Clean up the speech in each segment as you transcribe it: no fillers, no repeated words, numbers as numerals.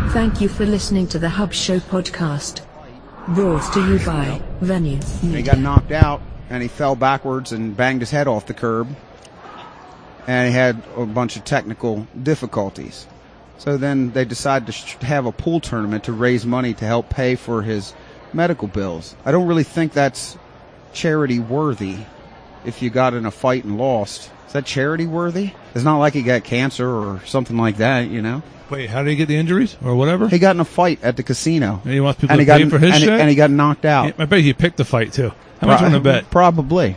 Thank you for listening to the Hub Show podcast. Brought to you by Venue. He got knocked out, and he fell backwards and banged his head off the curb. And he had a bunch of technical difficulties. So then they decided to have a pool tournament to raise money to help pay for his medical bills. I don't really think that's charity worthy if you got in a fight and lost. Is that charity worthy? It's not like he got cancer or something like that, you know? Wait, how did he get the injuries or whatever? He got in a fight at the casino. And he wants people to pay for his shit? And he got knocked out. I bet he picked the fight, too. How much you want to bet? Probably.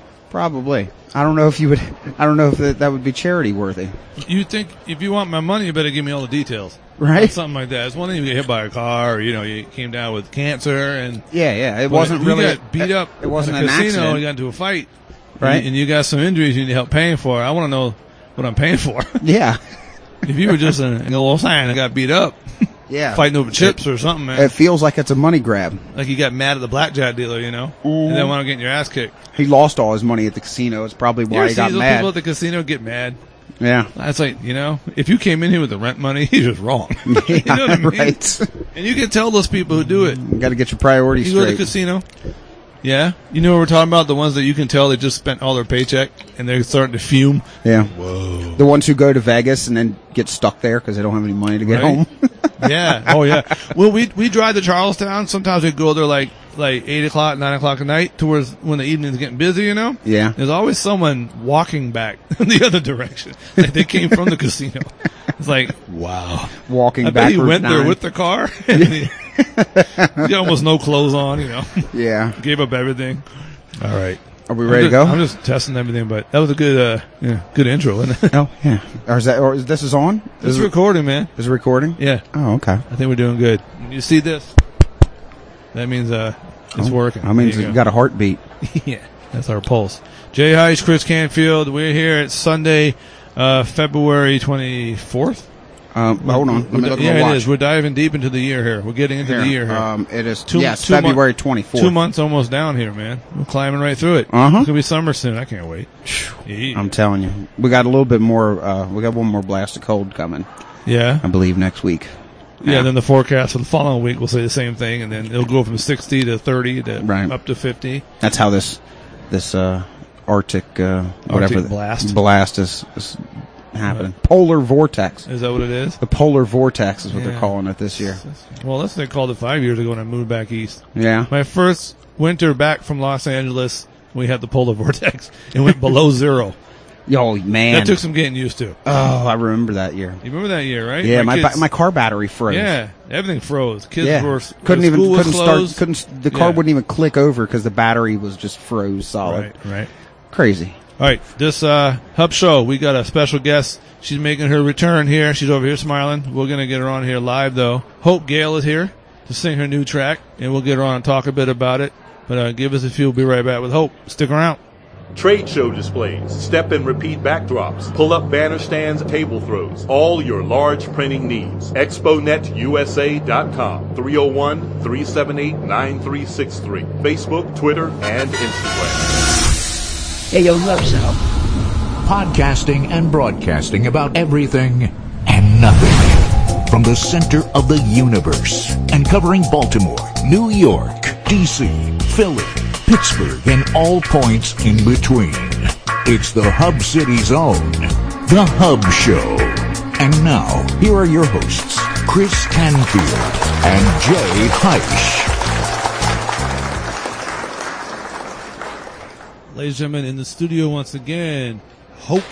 I don't know if that would be charity worthy. You think if you want my money, you better give me all the details. Right? Something like that. It's one thing you get hit by a car or, you came down with cancer and. Yeah. It wasn't really. You got beat up. It wasn't in a an casino, accident. You got into a fight. Right. And you got some injuries you need help paying for. I want to know what I'm paying for. Yeah. If you were just in a little sign and got beat up. Yeah. Fighting over chips or something, man. It feels like it's a money grab. Like you got mad at the blackjack dealer, and then wound up getting your ass kicked. He lost all his money at the casino. It's probably why he got those mad. People at the casino get mad. Yeah. That's like, if you came in here with the rent money, you're just wrong. Yeah, you know what I mean? right. And you can tell those people who do it. You got to get your priorities You straight. go to the casino. Yeah. You know what we're talking about? The ones that you can tell they just spent all their paycheck and they're starting to fume. Yeah. Whoa. The ones who go to Vegas and then get stuck there because they don't have any money to get home. Yeah. Oh, yeah. Well, we drive to Charlestown. Sometimes we go there like 8 o'clock, 9 o'clock at night towards when the evening's getting busy, Yeah. There's always someone walking back in the other direction. Like they came from the casino. It's like, wow. Walking I bet backwards. he went there with the car. And he had almost no clothes on, Yeah. Gave up everything. All right. Are we ready to go? I'm just testing everything, but that was a good, good intro, isn't it? Oh, yeah. Or this is on? It's recording, man. Is it recording? Yeah. Oh, okay. I think we're doing good. You see this? That means, it's working. I mean, you got a heartbeat. Yeah. That's our pulse. Jay Heish, Chris Canfield. We're here at Sunday, February 24th. Hold on. Let me look at my watch. It is. We're diving deep into the year here. We're getting into the year here. It is, February 24th. 2 months almost down here, man. We're climbing right through it. Uh-huh. It's going to be summer soon. I can't wait. Yeah. I'm telling you. We got a little bit more, we got one more blast of cold coming. Yeah. I believe next week. Yeah, then the forecast for the following week will say the same thing, and then it'll go from 60 to 30 to up to 50. That's how this Arctic whatever blast is happening. Polar vortex. Is that what it is? The polar vortex is what they're calling it this year. Well, that's what they called it 5 years ago when I moved back east. Yeah. My first winter back from Los Angeles, we had the polar vortex. It went below zero. Oh, man. That took some getting used to. Oh, I remember that year. You remember that year, right? Yeah, my car battery froze. Yeah, everything froze. Kids were the car wouldn't even click over because the battery was just froze solid. Right. Crazy. All right, this Hub Show, we got a special guest. She's making her return here. She's over here smiling. We're going to get her on here live, though. Hope Gale is here to sing her new track, and we'll get her on and talk a bit about it. But give us a few. We'll be right back with Hope. Stick around. Trade show displays, step and repeat backdrops, pull-up banner stands, table throws, all your large printing needs. ExpoNetUSA.com, 301-378-9363. Facebook, Twitter, and Instagram. Hey, yo, Hub Show. Podcasting and broadcasting about everything and nothing. From the center of the universe and covering Baltimore, New York, D.C., Philly, Pittsburgh, and all points in between. It's the Hub City's own, The Hub Show. And now, here are your hosts, Chris Canfield and Jay Heish. Ladies and gentlemen, in the studio once again, Hope.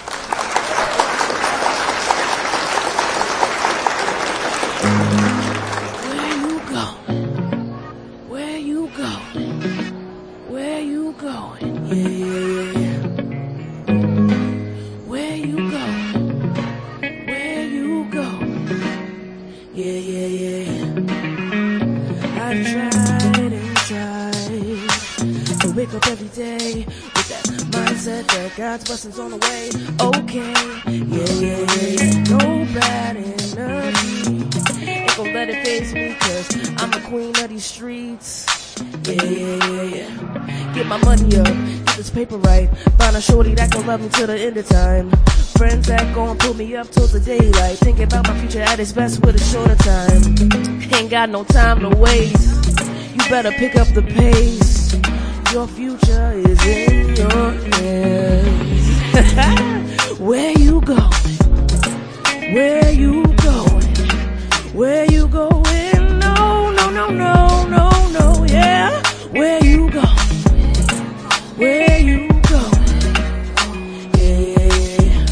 God's blessings on the way. Okay, yeah. No bad energy. Ain't gon' let it faze me, cause I'm the queen of these streets. Yeah. Get my money up, get this paper right. Find a shorty that gon' love me till the end of time. Friends that gon' pull me up till the daylight. Thinking about my future at its best with a shorter time. Ain't got no time to waste. You better pick up the pace. Your future is in your hands. Where you going? Where you going? Where you going? No, no, no, no, no, no, yeah. Where you going? Where you going? Yeah.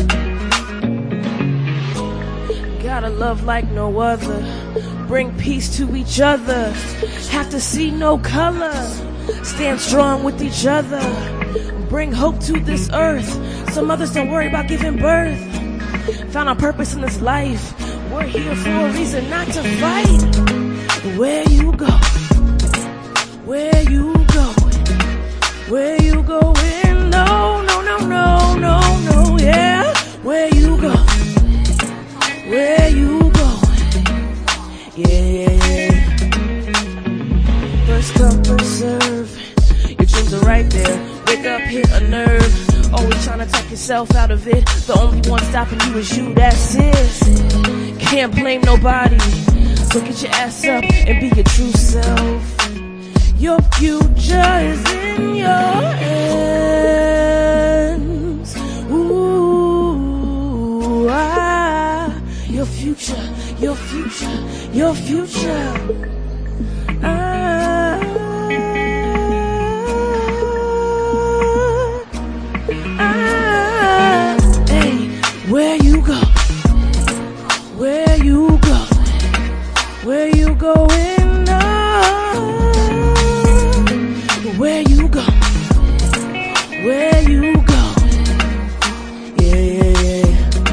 Gotta love like no other. Bring peace to each other. Have to see no color. Stand strong with each other. Bring hope to this earth. Some others don't worry about giving birth. Found our purpose in this life. We're here for a reason, not to fight. Where you go? Where you going? Where you going? No, no, no, no, no, no, yeah. Where you going? Where you going? Yeah. First come, first serve. Your dreams are right there. Wake up, hit a nerve. Always trying to talk yourself out of it. The only one stopping you is you, that's it. Can't blame nobody. So get your ass up and be your true self. Your future is in your hands. Ooh, your future, your future, your future. Hey, where you go? Where you go? Where you going now? Where you go? Where you go? Yeah.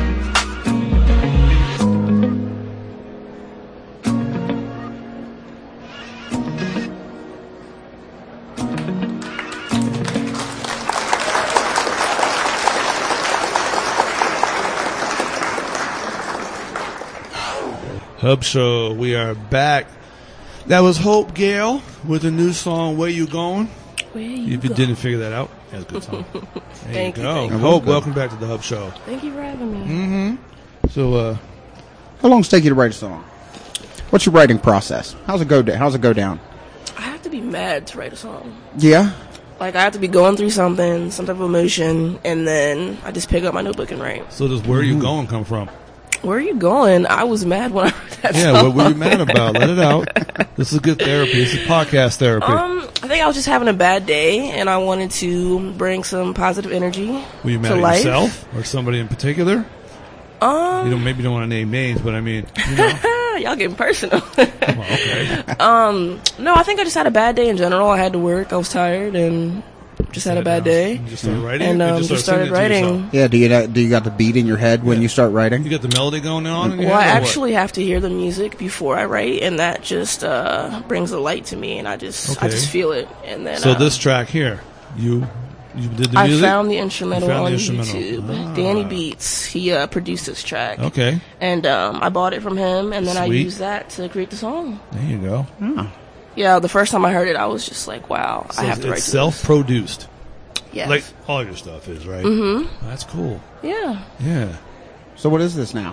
Hub Show, we are back. That was Hope Gale with a new song, Where You Going? Where you If you go? didn't figure that out, that's a good song. There Thank you you, go. thank you. Hope, welcome back to the Hub Show. Thank you for having me. So, How long does it take you to write a song? What's your writing process? How's it go down? I have to be mad to write a song. Yeah. Like, I have to be going through something, some type of emotion, and then I just pick up my notebook and write. so does Where You Going come from? Where are you going? I was mad when I heard that Yeah, song. what were you mad about? Let it out. This is good therapy. This is podcast therapy. I think I was just having a bad day, and I wanted to bring some positive energy Were you mad to at life. yourself or somebody in particular? Maybe you don't want to name names, but I mean, you know. Y'all getting personal. Well, okay. No, I think I just had a bad day in general. I had to work. I was tired, and just had a bad day. You just started writing? And Or just started started singing to writing. yourself? Yeah. Do you got the beat in your head when you start writing? You got the melody going on in your Well, I head, or what? actually have to hear the music before I write, and that just brings a light to me, and I just feel it. And then So this track here, you did the I music? found the instrumental You found on the instrumental. YouTube. Ah. Danny Beats, he produced this track. Okay, And I bought it from him, and then I Sweet. used that to create the song. there you go. Yeah, the first time I heard it, I was just like, wow, So I have to write it's this. self-produced, Yes. like all your stuff is, right? Mm-hmm. That's cool. Yeah. Yeah. So what is this now?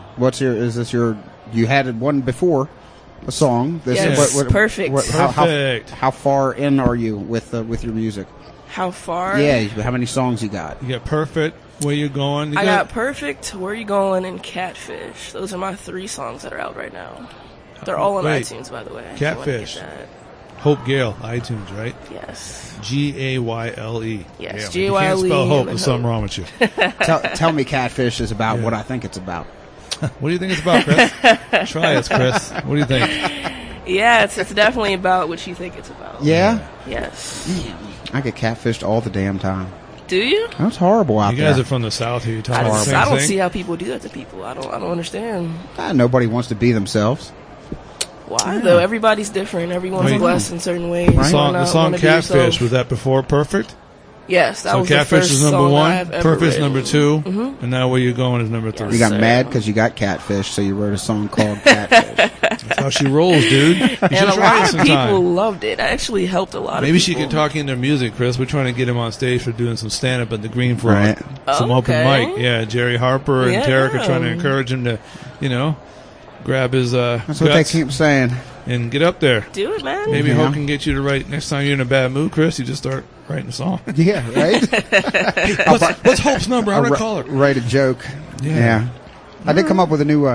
You had one before, a song. This Yes, perfect. Perfect. How far in are you with your music? How far? Yeah, how many songs you got? You got Perfect, Where You Going? You I got Perfect, Where You Going, and Catfish. Those are my 3 songs that are out right now. They're all on Wait. iTunes, by the way. if you wanna get Catfish. that. Hope Gale, iTunes, right? Yes. Gayle. Yes, If Gayle. You can't spell and Hope. then There's something Hope. wrong with you. Tell me, Catfish is about Yeah. what I think it's about. What do you think it's about, Chris? Try us, Chris. What do you think? Yeah, it's definitely about what you think it's about. Yeah, Yes. I get catfished all the damn time. Do you? That's horrible out You guys there. are from the South here. You're talking I about the same don't thing? see how people do that to people. I don't understand. Nobody wants to be themselves. Why though? Everybody's different. Everyone's Wait. blessed in certain ways. The Why song not wanna be Catfish, yourself? was that before Perfect? Yes, that So was the Catfish first is number song one, I've ever Purpose written. number 2, and now Where You Going is number 3. You got Sir. mad because you got Catfish, so you wrote a song called Catfish. That's how she rolls, dude. You And should a try it lot of sometime. people loved it. I actually helped a lot Maybe of she people. can talk into music, Chris. We're trying to get him on stage for doing some stand-up at the Green Frog. Right. Some open Okay. mic. Yeah, Jerry Harper and Yeah. Tarek are trying to encourage him to, grab his That's what they guts keep saying. and get up there. Do it, man. Maybe Yeah. Hope can get you to write, next time you're in a bad mood, Chris, you just start writing a song. Yeah, right? What's Hope's number? I'm going to call her. Write a joke. Yeah. Yeah. I did come up with a new,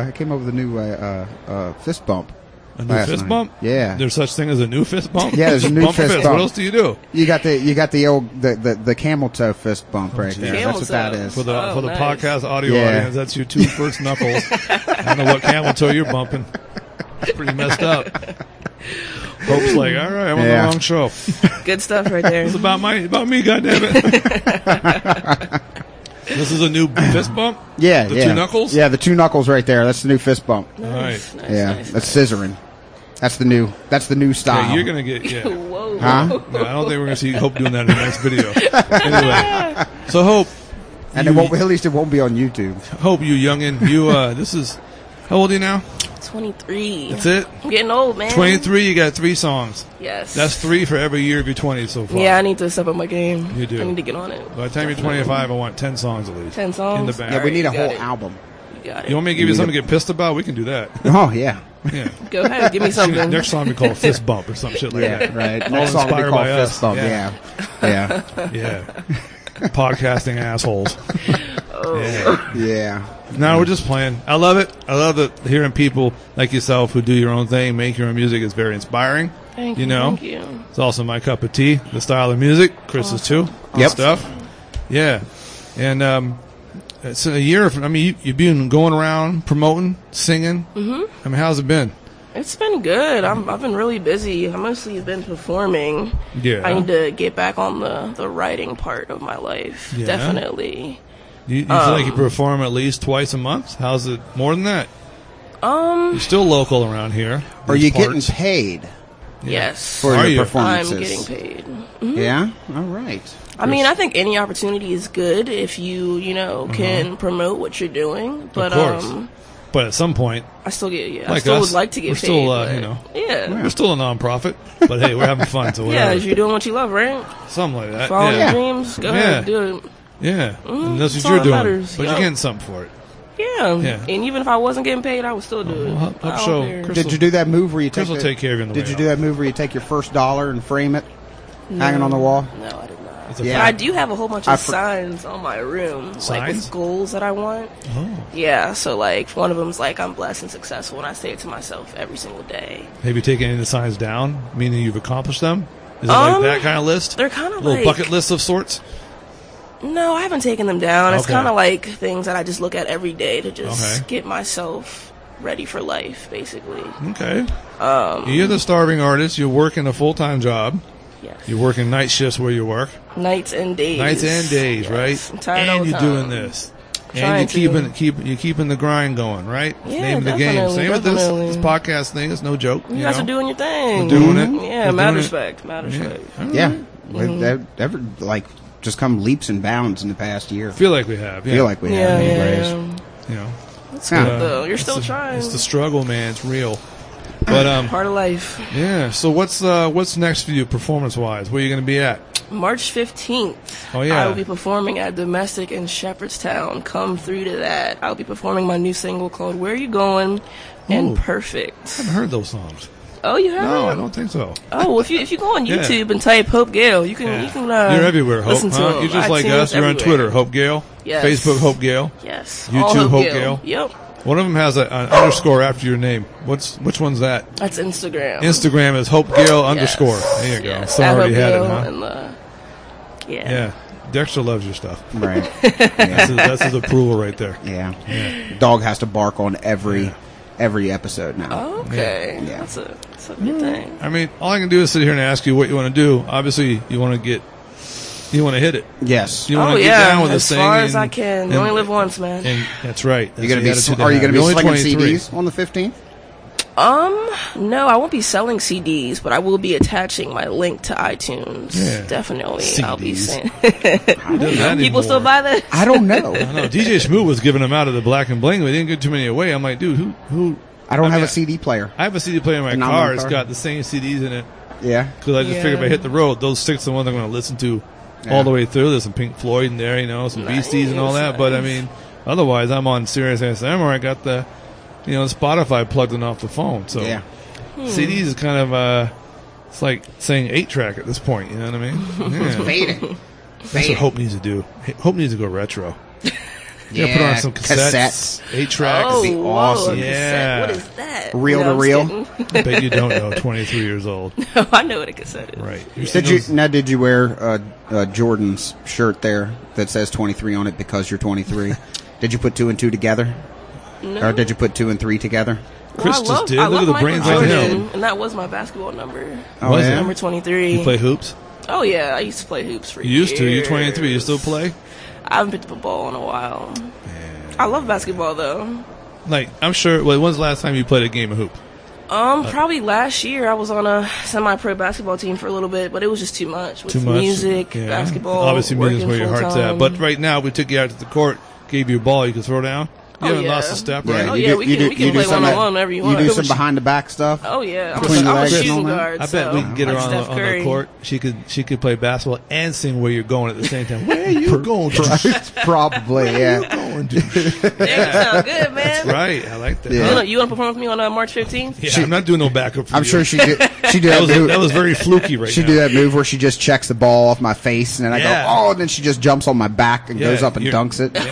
fist bump. A new last fist night. bump? Yeah. There's such thing as a new fist bump? Yeah, there's a new Bump fist bump. What else do you do? You got the old the camel toe fist bump right there. Camel That's what that toe. is. For the nice. podcast audio Yeah. audience, that's your 2 first knuckles. I don't know what camel toe you're bumping. It's pretty messed up. Hope's like, all right, I'm on the Yeah. wrong show. Good stuff right there. It's about me, goddammit. This is a new fist bump? Yeah, The yeah. 2 knuckles? Yeah, the 2 knuckles right there. That's the new fist bump. All right. Nice, Yeah, nice, that's scissoring. That's the new style. Okay, you're going to get, yeah. Whoa. Huh? No, I don't think we're going to see Hope doing that in the next video. Anyway, so Hope, And it won't, at least it won't be on YouTube. Hope, you youngin', this is, how old are you now? 23. That's it? I'm getting old, man. 23, you got 3 songs. Yes. That's 3 for every year of your 20s so far. Yeah, I need to step up my game. You do. I need to get on it. By the time you're 25, I want 10 songs at least. 10 songs? In the bag. Yeah, we need a Alright, you whole got it. album. You got it. You want me to give you something to get pissed about? We can do that. Oh yeah, Yeah. Go ahead, give me something. Next song we call Fist Bump or some shit like yeah, that. right. All Next song will be inspired called by us. Fist Bump. Yeah. Yeah, Yeah. Podcasting assholes. Yeah. yeah. No, we're just playing. I love it. I love it. Hearing people like yourself who do your own thing, make your own music is very inspiring. Thank You know? Thank you. It's also my cup of tea, the style of music. Chris is too. Good Yep. stuff. Yeah. And it's a year of, you've been going around promoting, singing. Mm-hmm. I mean, how's it been? It's been good. I've been really busy. I mostly been performing. Yeah. I need to get back on the writing part of my life. Yeah. Definitely. You feel like you perform at least twice a month? How's it more than that? You're still local around here. Are these you getting parts. paid Yes. for Are your you? I'm performances? getting paid. Yeah. All right. I mean, I think any opportunity is good if you Uh-huh. can promote what you're doing. But Of course. But at some point, I still get I Like still us, would like to get we're paid. still, but, Yeah. Yeah. we're still a non-profit. But hey, we're having fun, so Yeah, whatever. if you're doing what you love, right? Something like that. Follow yeah. your dreams. Go ahead, do it. Yeah. And that's that's what all you're that doing. matters. But Yeah. you're getting something for it. Yeah. Yeah. And even if I wasn't getting paid, I would still do it. Well, I don't show care. Chris- Did you do that move where you Chris take will take care of you on the Did way you out. do that move where you take your first dollar and frame it, hanging on the wall? No, I did not. It's a Yeah. But I do have a whole bunch I of for- signs on my room, like Signs? with goals that I want. Oh. Yeah, so like one of them's like I'm blessed and successful, and I say it to myself every single day. Have you taken any of the signs down, meaning you've accomplished them? Is it like that kind of list? They're kind of little like bucket list of sorts? No, I haven't taken them down. It's Okay. kind of like things that I just look at every day to just Okay. get myself ready for life, basically. Okay. You're the starving artist. You're working a full-time job. Yes. You're working night shifts where you work. Nights and days. Nights and days, Yes. right? I'm tired all And the you're time. doing this. And Trying you're keeping the grind going, right? Yeah, Name of the game. definitely, Same with definitely. this podcast thing. It's no joke. You guys know? are doing your thing. We're doing it. Yeah, We're mad doing it. respect. Mad respect. Yeah. They've like just come leaps and bounds in the past year. Feel like we have. Yeah. Feel like we Yeah, have. yeah, anyways. yeah. You know. That's Yeah. good though. You're It's still the- trying. It's the struggle, man. It's real. But Part of life. yeah. So what's next for you, performance wise? Where are you going to be at? March 15th. Oh, yeah. I will be performing at Domestic in Shepherdstown. Come through to that. I'll be performing my new single called "Where You Going" and Ooh. "Perfect." I haven't heard those songs. Oh, you haven't? No, I don't think so. Oh, well, if you go on Yeah. YouTube and type Hope Gale, you can You're everywhere, Hope. listen to Huh? them. You're just like iTunes, us. You're on everywhere. Twitter, Hope Gale. Yes. Facebook, Hope Gale. Yes. YouTube, All Hope Gale. Yep. One of them has an underscore after your name. Which one's that? That's Instagram. Instagram is Hope Gale Yes. underscore. There you go. Yes. Someone At already Hope had it, Gale huh? and, yeah. Yeah. Dexter loves your stuff. Right. That's his approval right there. Yeah. Dog has to bark on every episode now. Oh, okay. Yeah. That's a good thing. I mean, all I can do is sit here and ask you what you want to do. Obviously, you want to hit it. Yes. You want Oh to get yeah, down with as this thing. far as and- I can. You and- only live once, man. And that's right. That's You're gonna the be? attitude Are you have. going to be You're only slinging 23. CDs on the 15th? No, I won't be selling CDs, but I will be attaching my link to iTunes. Yeah. Definitely. CDs. I'll be saying. People People still buy that? I don't know. I don't know. DJ Schmoo was giving them out of the Black and Bling. We didn't give too many away. I'm like, dude, who? I don't have mean, a CD player. I have a CD player in my Not car. my It's car. got the same CDs in it. Yeah. Because I just figured if I hit the road, those 6 are the ones I'm going to listen to all the way through. There's some Pink Floyd in there, you know, some Beasties and all that. Nice. But I mean, otherwise, I'm on Sirius XM or I got the, you know, Spotify plugged in off the phone. So Yeah. CDs is kind of, it's like saying 8-track at this point. You know what I mean? Yeah. Fading. That's what Hope needs to do. Hope needs to go retro. Yeah, put on some cassettes. 8-track. Oh, be awesome. whoa, a Yeah. cassette. What is that? Reel to I'm reel? just I bet you don't know. 23 years old. kidding. I know what a cassette is. Right. Did you wear Jordan's shirt there that says 23 on it because you're 23? Did you put 2 and 2 together? No. Or did you put 2 and 3 together? Chris I just love, did. I Look love at the Michael brains on Jordan, him. and that was my basketball number. Oh, Was yeah? it? Number 23. You play hoops? Oh, yeah. I used to play hoops for You used to. You're years. 23. You still play? I haven't picked up a ball in a while. I love basketball, though. Like, I'm sure. Well, when's the last time you played a game of hoop? Probably last year I was on a semi-pro basketball team for a little bit, but it was just too much. With Too much. music, Yeah. basketball, Obviously, music's where your working heart's at. full-time. But right now, we took you out to the court, gave you a ball you could throw down. You Oh, haven't yeah. lost a step, Yeah, right? Oh, you yeah, do- we you can- do- we can you do play some one-on-one of- whenever you You want. do some behind the back stuff? Oh yeah, I'm Between the a legs and shooting all that? guard. I bet we can get her like on, Steph on the Curry. court. She could play basketball and sing "Where You're Going" at the same time. Where you going? Probably, yeah. Going to? That sound good, man. Right, I like that. Yeah. You want to perform with me on March 15th? Yeah, I'm not doing no backup for I'm you. sure she did. She did that was very fluky right She now. do that move where she just checks the ball off my face, and then I Yeah. go, oh, and then she just jumps on my back and Yeah, goes up and you're- dunks it.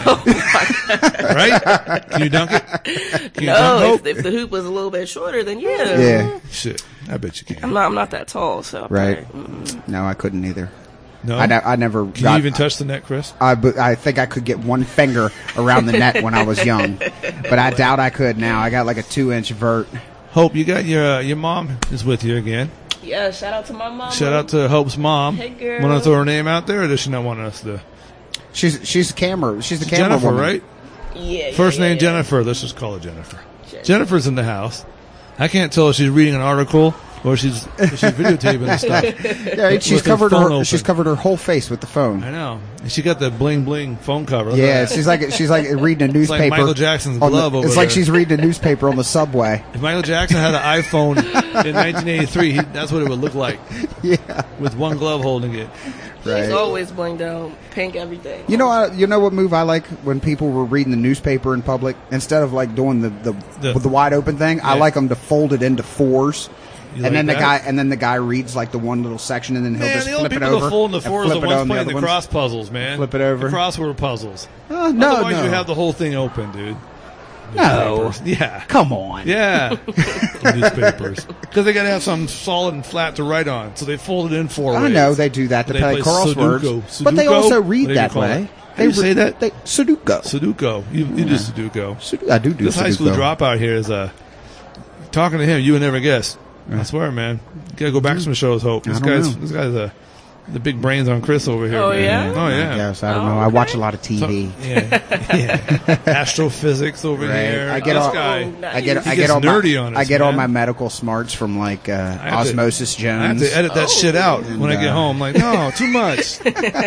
Right? Can you dunk it? Can you No, dunk if the hoop was a little bit shorter, then yeah. Yeah, Shit, I bet you can. I'm not that tall, so right. probably- No, I couldn't either. No, I never can got. you even touch the net, Chris? I think I could get one finger around the net when I was young, but I doubt I could now. I got like a 2-inch vert. Hope you got your mom is with you again. Yeah, shout out to my mom. Shout out to Hope's mom. Hey, girl. Want to throw her name out there, or does she not want us to? She's the camera. She's the camera Jennifer, woman. right? Yeah. First name yeah. Jennifer. Let's just call her Jennifer. Jennifer. Jennifer's in the house. I can't tell if she's reading an article or she's videotaping the stuff. Yeah, she's With her covered phone her. open. She's covered her whole face with the phone. I know. And she got the bling bling phone cover. Look Yeah, at that. she's like reading a newspaper. like Michael Jackson's on the- glove over It's like there. she's reading a newspaper on the subway. If Michael Jackson had an iPhone in 1983, that's what it would look like. Yeah, With one glove holding it. She's right. always blinged out, pink everything. You know what move I like when people were reading the newspaper in public instead of like doing the wide open thing. I Yeah. like them to fold it into 4s. You And like then that? the guy reads like the one little section, and then he'll Man, just the only flip it people over. that fold in the and fours are flip the it ones on playing the other ones. cross puzzles, man. Flip it over. The crossword puzzles. No, Otherwise, no, you have the whole thing open, dude. no. Yeah. Come on. Yeah. Newspapers. Because they got to have something solid and flat to write on. So they fold it in 4 ways. I know they do that to They play play crosswords, Sudoku. but they Sudoku? also What read do you that call way. it? How do you say that? Sudoku. Sudoku. You do Sudoku. I do This high school Sudoku. dropout here is talking to him. You would never guess. I swear, man. You gotta go back some shows. Hope I this don't guy's know. this guy's the big brains on Chris over here. Oh, man. yeah? Oh I yeah. guess I don't Oh, know. I okay. watch a lot of So- TV. yeah. Astrophysics over Right. here. I get this all- guy. nice. I get He I gets get all nerdy my on us, I get all man. my medical smarts from like have to- Osmosis I Jones. have to edit that shit out And, when I get home. Like, no, too much.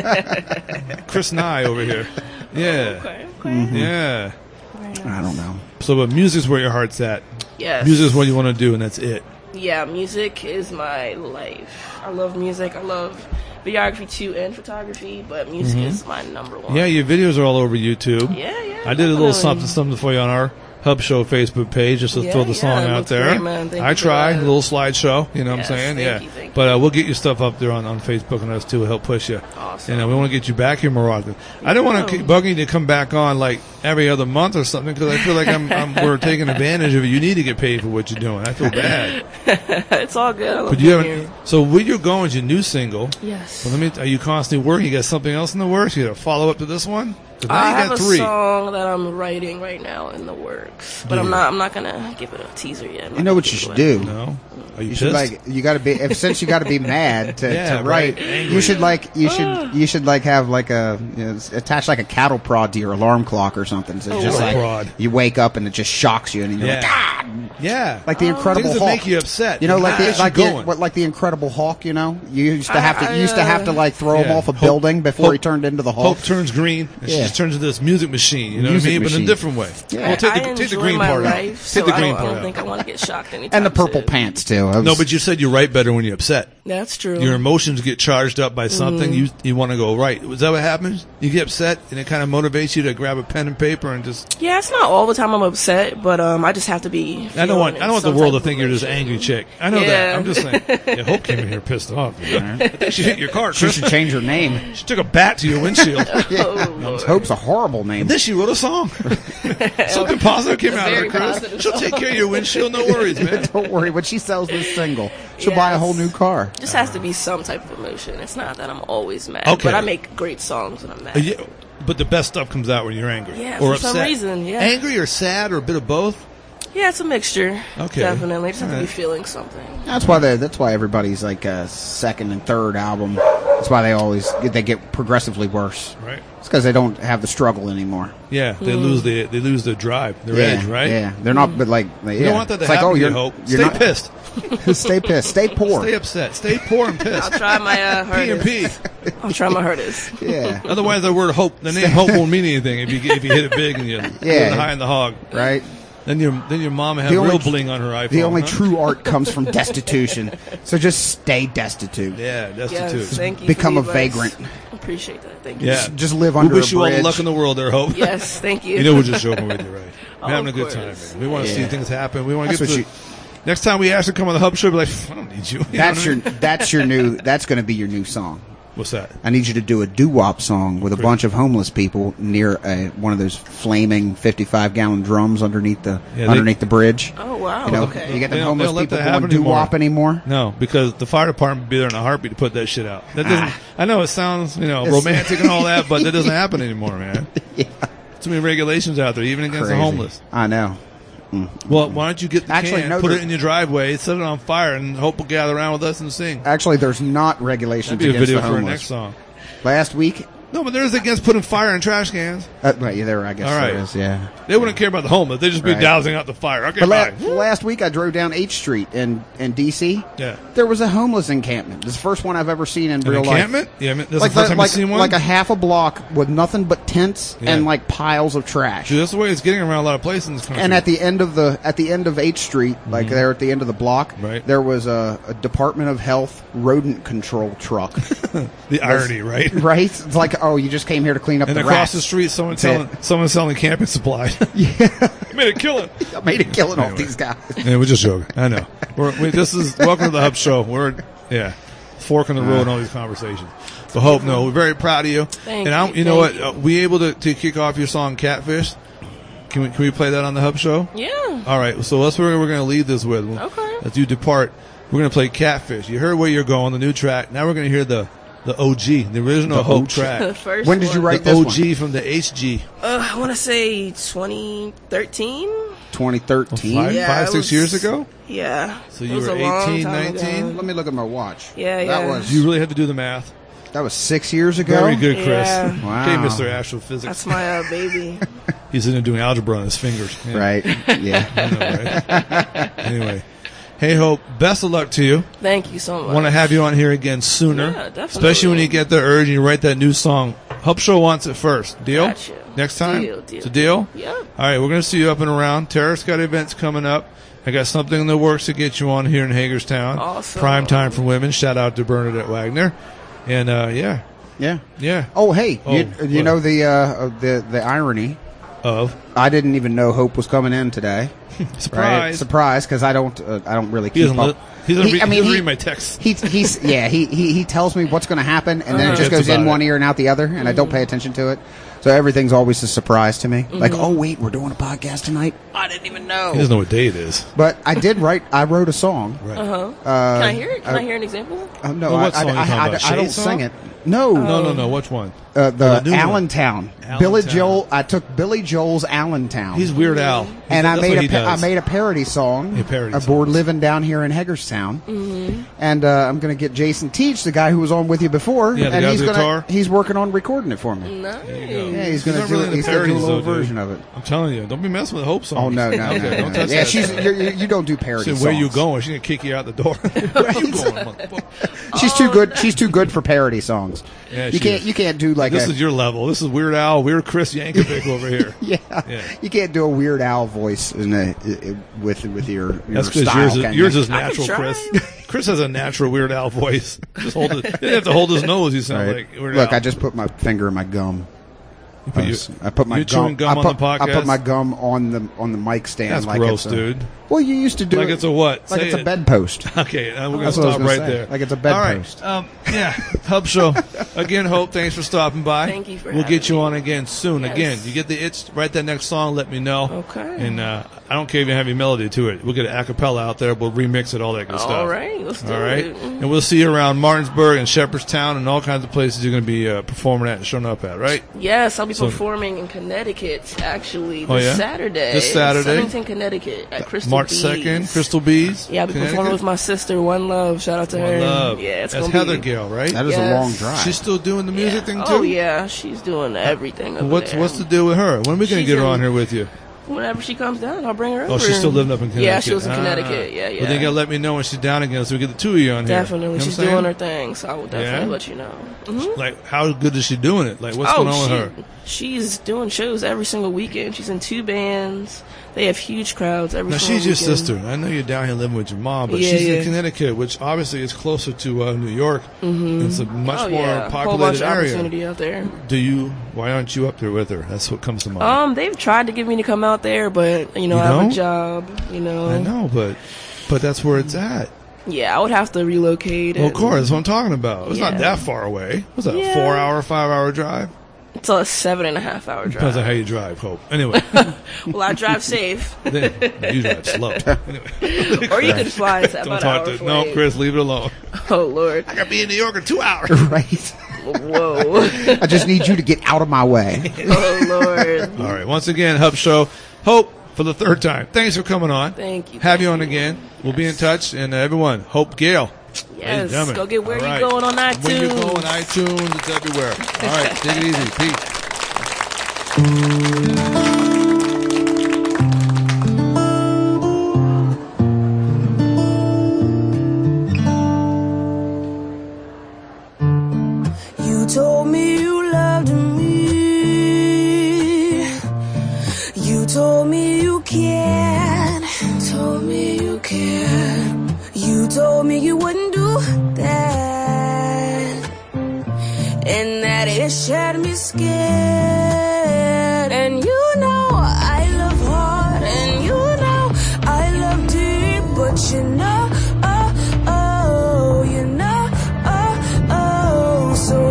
Chris Nye over here. Yeah. Okay. Yeah. I don't know. So, but music's where your heart's at. Yes. Music's what you want to do, and that's it. Yeah, music is my life. I love music. I love videography too and photography, but music is my number one. Yeah, your videos are all over YouTube. Yeah. I did a little definitely. something for you on our Hub Show Facebook page just to Yeah, throw the yeah, song it out looks there. great, man. Thank I you for try a that. little slideshow. You know Yes, what I'm saying? thank Yeah. you, thank But we'll get your stuff up there on Facebook and us too. Help push you. Awesome. You know, we want to get you back here more often. I don't want to keep bugging you to come back on like every other month or something because I feel like we're taking advantage of it. You need to get paid for what you're doing. I feel bad. It's all good. I love But you being haven't. here. So where you're going is your new single. Yes. But are you constantly working? You got something else in the works? You got a follow up to this one? 'Cause now I you have got a 3. song that I'm writing right now in the works, but Do I'm you? not gonna give it a teaser yet. I'm You not know what gonna you should give it do? No. Are you, You should pissed? like you got to be since you got to be mad to, Yeah, to right, write. angry. You should like have like a attach like a cattle prod to your alarm clock or something. So it's just Cattle like prod. you wake up and it just shocks you and you're like Yeah. Yeah. Like the Incredible Things Hulk. that make you upset. You know, like Get you going. like the Incredible Hulk. You know, you used to have to like throw him Yeah. off a Hope- building before he Hope- turned into the Hulk. Hope turns green, and she Yeah. just turns into this music machine. You know Music what I mean? But in a machine. different way. Yeah. Well, take I the enjoy green my part out. life, so Take the green I part don't out. think I want to get shocked anytime And the purple soon. pants too. I was- No, but you said you write better when you're upset. That's true. Your emotions get charged up by something. You want to go right. Was that what happens? You get upset, and it kind of motivates you to grab a pen and paper and just. Yeah, it's not all the time I'm upset, but I just have to be. I don't want the some world to type think of you're this emotion. angry chick. I know that. Yeah. I'm just saying. Yeah, Hope came in here pissed off. I think she hit your car. she Chris. should change her name. She took a bat to your windshield. Oh, Lord. Hope's a horrible name. And then she wrote a song. Something positive came out of her, Very Chris. positive She'll take care of your windshield. No worries, man. Don't worry, when she sells this single, she'll buy a whole new car. Just has to be some type of emotion. It's not that I'm always mad, Okay. but I make great songs when I'm mad. Yeah, but the best stuff comes out when you're angry Yeah, or for upset. some reason, yeah. Angry or sad or a bit of both. Yeah, it's a mixture. Okay. Definitely. Just have to be Alright. feeling something. That's why everybody's like second and third album. That's why they get progressively worse. Right. It's because they don't have the struggle anymore. Yeah, they lose the drive, their edge, right? Yeah, they're not. But like, You don't want that to it's happen like, to you, you're Hope. you're Stay not, pissed. Stay pissed. Stay poor. Stay upset. Stay poor and pissed. I'll try my hardest. P&P. I'll try my hardest. Yeah. Otherwise, the word hope, the name hope won't mean anything if you hit it big and you hit it high in the hog. Right. Then your mom had The real only- bling on her iPhone. The only huh? true art comes from destitution. So just stay destitute. Yeah, destitute. Yes, thank you. Become for a the advice. vagrant. Appreciate that. Thank you. Yeah. Just live We under wish a you all bridge. the luck in the world there, Hope. Yes, thank you. You know we're just joking with you, right? We're Oh, having a of good time, course. man. We want to see Yeah. things happen. We want to That's get what to next time we ask to come on the Hub Show, be like, I don't need you. You know what I mean? That's going to be your new song. What's that? I need you to do a doo-wop song with a bunch of homeless people near one of those flaming 55-gallon drums underneath the bridge. Oh, wow. You know, Okay. you get They them don't homeless let people that going happen doo-wop anymore. No, because the fire department would be there in a heartbeat to put that shit out. That doesn't. I know it sounds romantic and all that, but that doesn't happen anymore, man. Yeah. Too many regulations out there, even against the Crazy. homeless. I know. Well, why don't you get the Actually, can, no, put there- it in your driveway, set it on fire, and hope will gather around with us and sing. Actually, there's not regulations That'd be a against video the for our homeless. next song. Last week, No, but there's against putting fire in trash cans. right, yeah, there, I guess All right. there is, yeah. They wouldn't care about the homeless. They'd just be Right. dousing out the fire. Okay, But fine. last week I drove down H Street in D.C. Yeah. There was a homeless encampment. This is the first one I've ever seen in An real encampment? life. Yeah, I mean, that's Like the first time like, you've seen one? like a half a block with nothing but tents Yeah. and like piles of trash. Dude, that's the way it's getting around a lot of places in this country. And at the end of H Street, like there at the end of the block, Right. there was a Department of Health rodent control truck. the irony, right? Right? It's like, oh, you just came here to clean up And the across rats. the street, someone That's selling camping supplies. Yeah, made a killing. I made a killing off Anyway. these guys. Yeah, we're just joking. I know. This is welcome to the Hub Show. We're fork in the road in all these conversations. But Hope, no, we're very proud of you. Thank and you, you know thank what? We able to kick off your song "Catfish"? Can we play that on the Hub Show? Yeah. All right. So that's where we're going to leave this with. Okay. As you depart, we're going to play "Catfish." You heard where you're going, the new track. Now we're going to hear the OG, the original The Hope OG. The track. first When did you one. write The this OG one? from the HG. I want to say 2013. 2013. Yeah, Five, it 6 was- years ago? Yeah. So It you was were a long 18, time 19? ago. Let me look at my watch. Yeah, That yeah. was You really had to do the math. 6 years ago. Very good, Chris. Yeah. Wow. Okay, Mr. Astrophysics. That's my baby. He's in there doing algebra on his fingers. Yeah. Right. Yeah. I know, right? Anyway. Hey, Hope, best of luck to you. Thank you so much. Want to have you on here again sooner. Yeah, definitely. Especially when you get the urge and you write that new song. Hub Show wants it first. Deal? Gotcha. Next time? Deal. It's a deal? Yeah. All right, we're going to see you up and around. Terrace got events coming up. I got something in the works to get you on here in Hagerstown. Awesome. Prime time for women. Shout out to Bernadette Wagner. And, Yeah. yeah. Oh, hey, Oh, you what? know the irony. Of. I didn't even know Hope was coming in today. Surprise. Right? Surprise, because I don't really He keep doesn't, up. he doesn't, He- read, I he mean, doesn't he- read my texts. He tells me what's going to happen, and then it just That's goes in about one it. ear and out the other, and I don't pay attention to it. So everything's always a surprise to me. Like, oh wait, we're doing a podcast tonight. I didn't even know. He doesn't know what day it is. But I wrote a song. Right. Can I hear it? Can I hear an example? No, Well, what song are you talking about? I don't Shade song? sing it. No, No. Which one? the new one. Allentown. Allentown. Billy Joel. I took Billy Joel's Allentown. He's Weird Al. and I That's made what a he does. made a parody song. A parody aboard song. Living Down here in Hagerstown. And I'm going to get Jason Teach, the guy who was on with you before. Yeah, the and guy with the guitar? he's working on recording it for me. Nice. Yeah, he's going to not do, really into he's gonna do a parodies, little though, dude. version of it. I'm telling you, don't be messing with Hope songs. Oh, no. Okay, don't touch Yeah, that. you don't do parody Say, songs. where you going? She's gonna kick you out the door. Where are you going? motherfucker? She's too good. She's too good for parody songs. Yeah, you she can't. is. You can't do like This a. is your level. This is Weird Al, Weird Chris Yankovic over here. Yeah. You can't do a Weird Al voice with your That's style. because yours is I can natural, try. Chris. Chris has a natural Weird Al voice. Just hold it. You didn't have to hold his nose. You sound Right. like Weird Look, Al. I just put my finger in my gum. put your- I put my you're chewing gum I on put, the I podcast? put my gum on the mic stand. That's like gross, it's a, dude. Well, you used to do Like it it's a what? Like Say it's it. a bedpost. Okay, we're going to That's what I was stop gonna right say. there. Like it's a All right. bedpost. Yeah, Hub Show. Again, Hope, thanks for stopping by. Thank you for We'll get having you me. on again soon. Yes. Again, you get the itch, write that next song, let me know. Okay. And I don't care if you have any melody to it. We'll get an a cappella out there. We'll remix it, all that good stuff. All right, let's do All right. it. And we'll see you around Martinsburg and Shepherdstown and all kinds of places you're going to be performing at and showing up at, right? Yes, I'll be So- performing in Connecticut actually Oh, this yeah? Saturday. This Saturday? Sunnyton, Connecticut at Crystal March Bees. 2nd, Crystal Bees. Yeah, I'll be Connecticut. performing with my sister, One Love. Shout out to her. One Love. Yeah, it's That's gonna Heather be. Gale, right? That is a Yes. long drive. She's still doing the music thing, too? Oh yeah, she's doing everything. Over What's there. the deal with her? When are we going to She's get her in- on here with you? Whenever she comes down, I'll bring her over. Oh, she's still living up in Connecticut. Yeah, she was in Ah. Connecticut. Yeah, yeah. Well, then you got to let me know when she's down again so we get the two of you on here. Definitely, You know she's what I'm doing saying? her thing, so I will definitely Yeah? let you know. Mhm. Like, how good is she doing it? Like, what's going on with her? She's doing shows every single weekend. She's in 2 bands. They have huge crowds every Now, single she's your weekend. sister. I know you're down here living with your mom, but Yeah, she's yeah. in Connecticut, which obviously is closer to New York. Mm-hmm. It's a much Oh, more yeah. Whole bunch populated of area. opportunity out there. Why aren't you up there with her? That's what comes to mind. They've tried to get me to come out there, but I have don't? a job. I know, but that's where it's at. Yeah, I would have to relocate. Well, of and- course, that's what I'm talking about. It's not Yeah. that far away. What's that, Yeah. 4 hour, 5 hour drive? It's a 7.5-hour Depends on drive. how you drive, Hope. Anyway, Well, I drive safe, then you drive slow. Anyway, or you could fly. It's don't about talk an hour to no, flight. Chris. Leave it alone. Oh Lord! I gotta be in New York in 2 hours. Right. Whoa! I just need you to get out of my way. Oh Lord! All right. Once again, Hub Show. Hope for the 3rd time. Thanks for coming on. Thank you. Have you on again. We'll be in touch. And everyone, Hope Gale. Ladies and Yes, gentlemen. go get Where All You right. Going on iTunes. Where You Going, iTunes. It's everywhere. All right. Take it easy. Peace. You told me you loved me. You told me you cared. Told me you cared. You told me you wouldn't do that. And that it had me scared. And you know I love hard. And you know I love deep. But you know, you know, so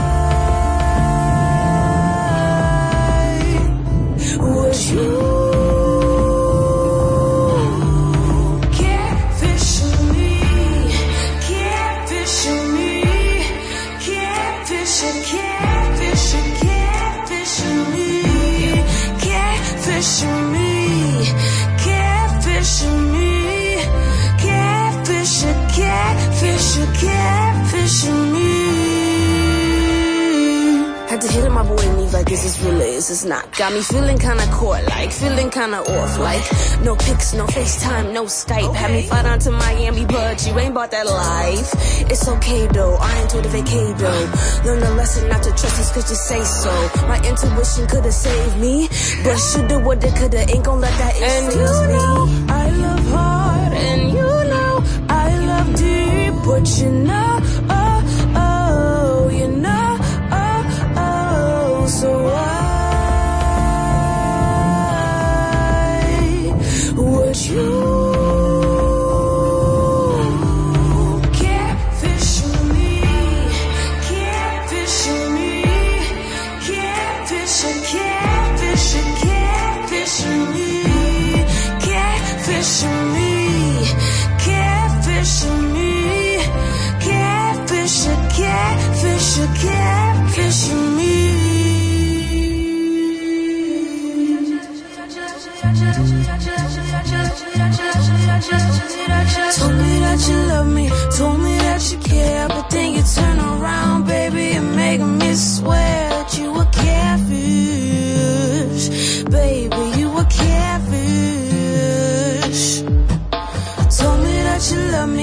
would you catfish me, catfish me, catfish me, catfish me, catfish me, catfish me, catfish me. Had to hit up my boy and leave like, is this real or is this not? Got me feeling kinda caught, like, feeling kinda off, like, no pics, no FaceTime, no Skype. Had me fly down to Miami, but you ain't bought that life. It's okay though, I ain't told a vacay though. Learn a lesson not to trust these cause you say so. My intuition could've saved me, but shoulda, woulda, coulda, ain't gon' let that influence me. And you know, I love hard, and you know, I love deep, but you know, you know, so would you catfish me, catfish me, catfish me, catfish me, catfish me.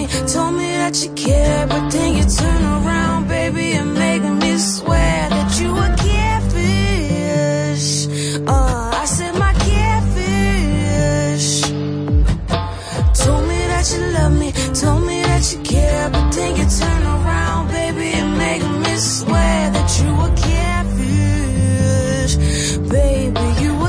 me, told me that you care, but then you turn around, baby, and make me swear that you a catfish. I said my catfish. Told me that you love me, told me that you care, but then you turn around, baby, and make me swear that you a catfish. Baby, you a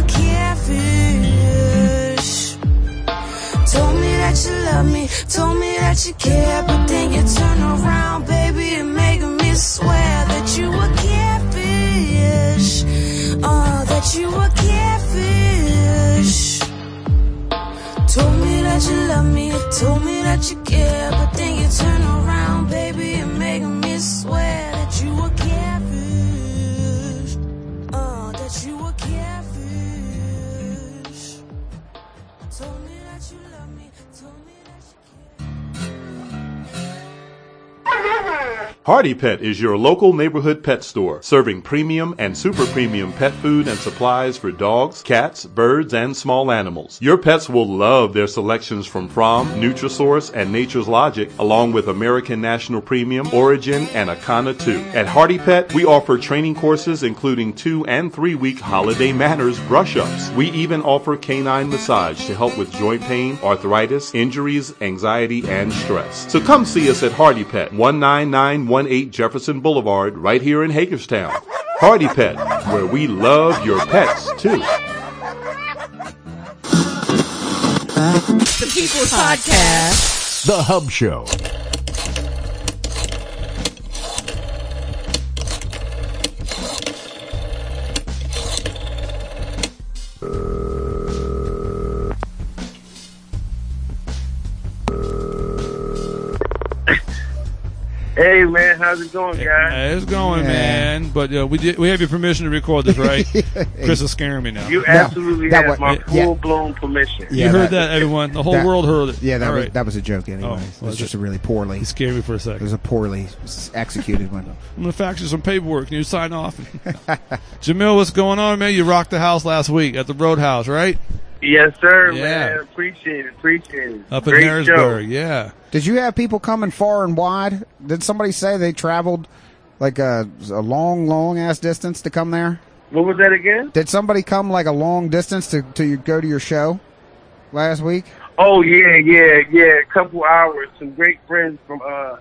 catfish. Told me that you love me, told me that you care, but then you turn around, baby, and make me swear that you a catfish. That you a catfish. Told me that you love me, told me that you care, but then you turn around, baby, and make me swear that you a catfish. That you a catfish. Told me that you love me, told me that you Hardy Pet is your local neighborhood pet store, serving premium and super premium pet food and supplies for dogs, cats, birds, and small animals. Your pets will love their selections from Fromm, Nutrisource, and Nature's Logic, along with American National Premium, Origin, and Akana 2. At Hardy Pet, we offer training courses including 2- and 3-week holiday manners brush-ups. We even offer canine massage to help with joint pain, arthritis, injuries, anxiety, and stress. So come see us at Hardy Pet, 19918 Jefferson Boulevard, right here in Hagerstown. Hardy Pet, where we love your pets, too. The People's Podcast. The Hub Show. Hey man, how's it going, guys? It's going, man. But we have your permission to record this, right? Chris is scaring me now. You absolutely have my full-blown permission. You heard that, everyone. The whole world heard it. Yeah, that was a joke anyway. It was just a really poorly. He scared me for a second. It was a poorly executed one. I'm going to fax you some paperwork. Can you sign off? Jamil, what's going on, man? You rocked the house last week at the Roadhouse, right? Yes, sir, man. Appreciate it. Up in Harrisburg, yeah. Did you have people coming far and wide? Did somebody say they traveled like a long ass distance to come there? What was that again? Did somebody come like a long distance to go to your show last week? Oh yeah. A couple hours. Some great friends from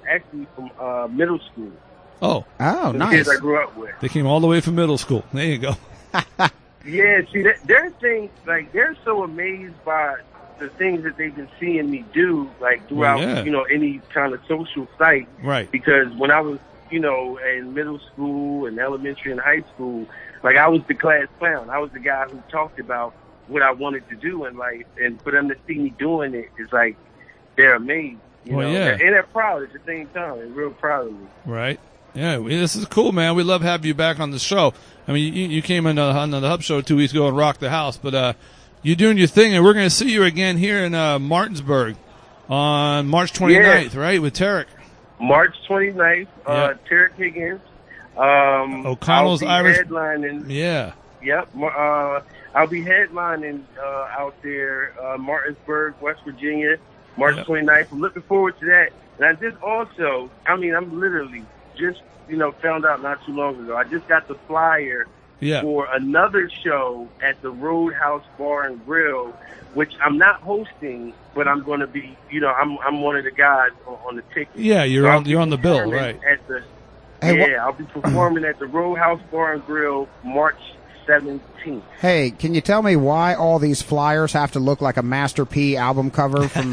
middle school. Oh, nice. Kids I grew up with. They came all the way from middle school. There you go. Yeah, see, their things, like, they're so amazed by the things that they've been seeing me do, like, throughout, any kind of social site. Right. Because when I was, in middle school and elementary and high school, like, I was the class clown. I was the guy who talked about what I wanted to do in life. And for them to see me doing it, it's like, they're amazed. You know? Yeah. And they're proud at the same time. They're real proud of me. Right. Yeah, this is cool, man. We love having you back on the show. I mean, you came on the Hub Show 2 weeks ago and rocked the house, but you're doing your thing, and we're going to see you again here in Martinsburg on March 29th, right, with Tarek. March 29th, Tarek Higgins. O'Connell's Irish headlining. Yeah. Yep. I'll be headlining out there, Martinsburg, West Virginia, March 29th. I'm looking forward to that. And I just also, I'm literally just, found out not too long ago. I just got the flyer for another show at the Roadhouse Bar and Grill, which I'm not hosting, but I'm going to be, I'm one of the guys on the ticket. Yeah, you're on the bill, right? I'll be performing at the Roadhouse Bar and Grill March 17th. Hey, can you tell me why all these flyers have to look like a Master P album cover from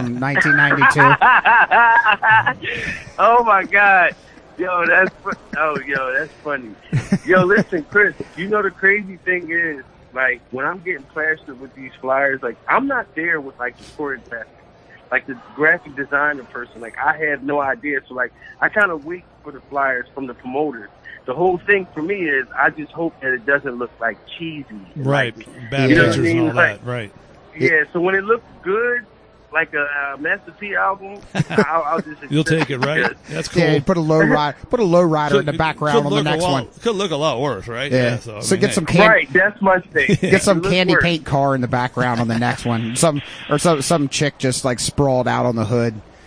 1992? Oh my God. That's funny. Listen, Chris, the crazy thing is, like, when I'm getting plastered with these flyers, like, I'm not there with, like, the choreographer, like, the graphic designer person. Like, I have no idea. So, like, I kind of wait for the flyers from the promoters. The whole thing for me is I just hope that it doesn't look, like, cheesy. Right. Like, bad pictures and all that. Right. Yeah, so when it looks good, like a Master P album, I'll just you'll take it, right? That's cool. Yeah, put a low rider in the background on the next one. Could look a lot worse, right? Yeah. So get some candy. Right, that's my thing. Get some candy paint car in the background on the next one. Some chick just like sprawled out on the hood.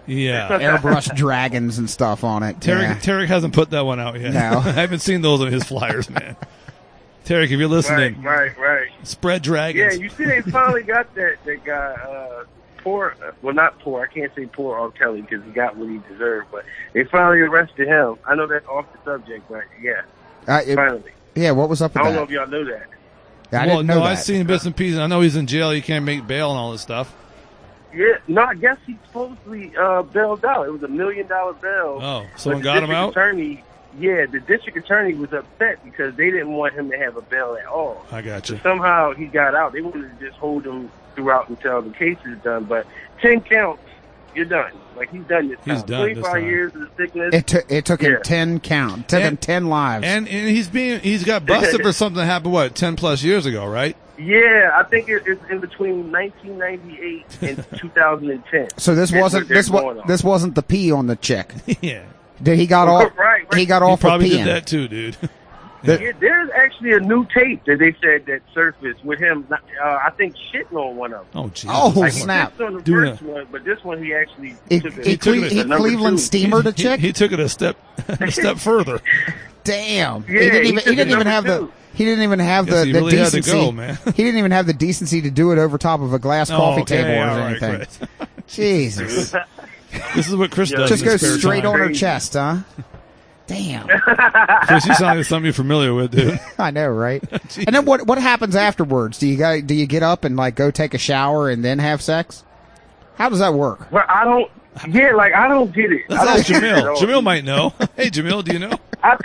Yeah. Airbrush dragons and stuff on it. Tarek hasn't put that one out yet. No. I haven't seen those on his flyers, man. Tarek, if you're listening, Right. spread dragons. Yeah, you see, they finally got that guy. Poor, well, not poor. I can't say poor R. Kelly because he got what he deserved, but they finally arrested him. I know that's off the subject, but yeah, finally. Yeah, what was up with I don't that? know if y'all know that. I didn't know that. I've seen bits and pieces. I know he's in jail. He can't make bail and all this stuff. Yeah, no, I guess he supposedly bailed out. It was $1 million bail. Oh, someone got him out? The district attorney was upset because they didn't want him to have a bail at all. I got you. So somehow he got out. They wanted to just hold him throughout until the case is done. But 10 counts, you're done. Like, he's done this time. He's done this 25 time. years of sickness. It took him 10 count. It took him 10 lives. And he's got busted for something that happened 10 plus years ago, right? Yeah, I think it's in between 1998 and 2010. So this wasn't the pee on the chick. Yeah. He got off. Right. He got off of probably peeing. did that too, dude. Yeah, there's actually a new tape that they said that surfaced with him. I think shitting on one of them. Oh, Jesus. Oh, snap! He on the first one, but this one he actually He took it to number Cleveland 2. steamed a chick. He took it a step further. Damn. Yeah, he didn't even have number 2. He didn't even have the he really had to decency. go, man. He didn't even have the decency to do it over top of a glass coffee table or all right, anything. Chris. Jesus. This is what Chris does. Just in his goes spare straight time. on her chest, huh? Damn. Chris, you sound like something you're familiar with, dude. I know, right? And then what happens afterwards? Do you get up and go take a shower and then have sex? How does that work? Well, I don't get it. Let's ask Jamil. Jamil might know. Hey, Jamil, do you know?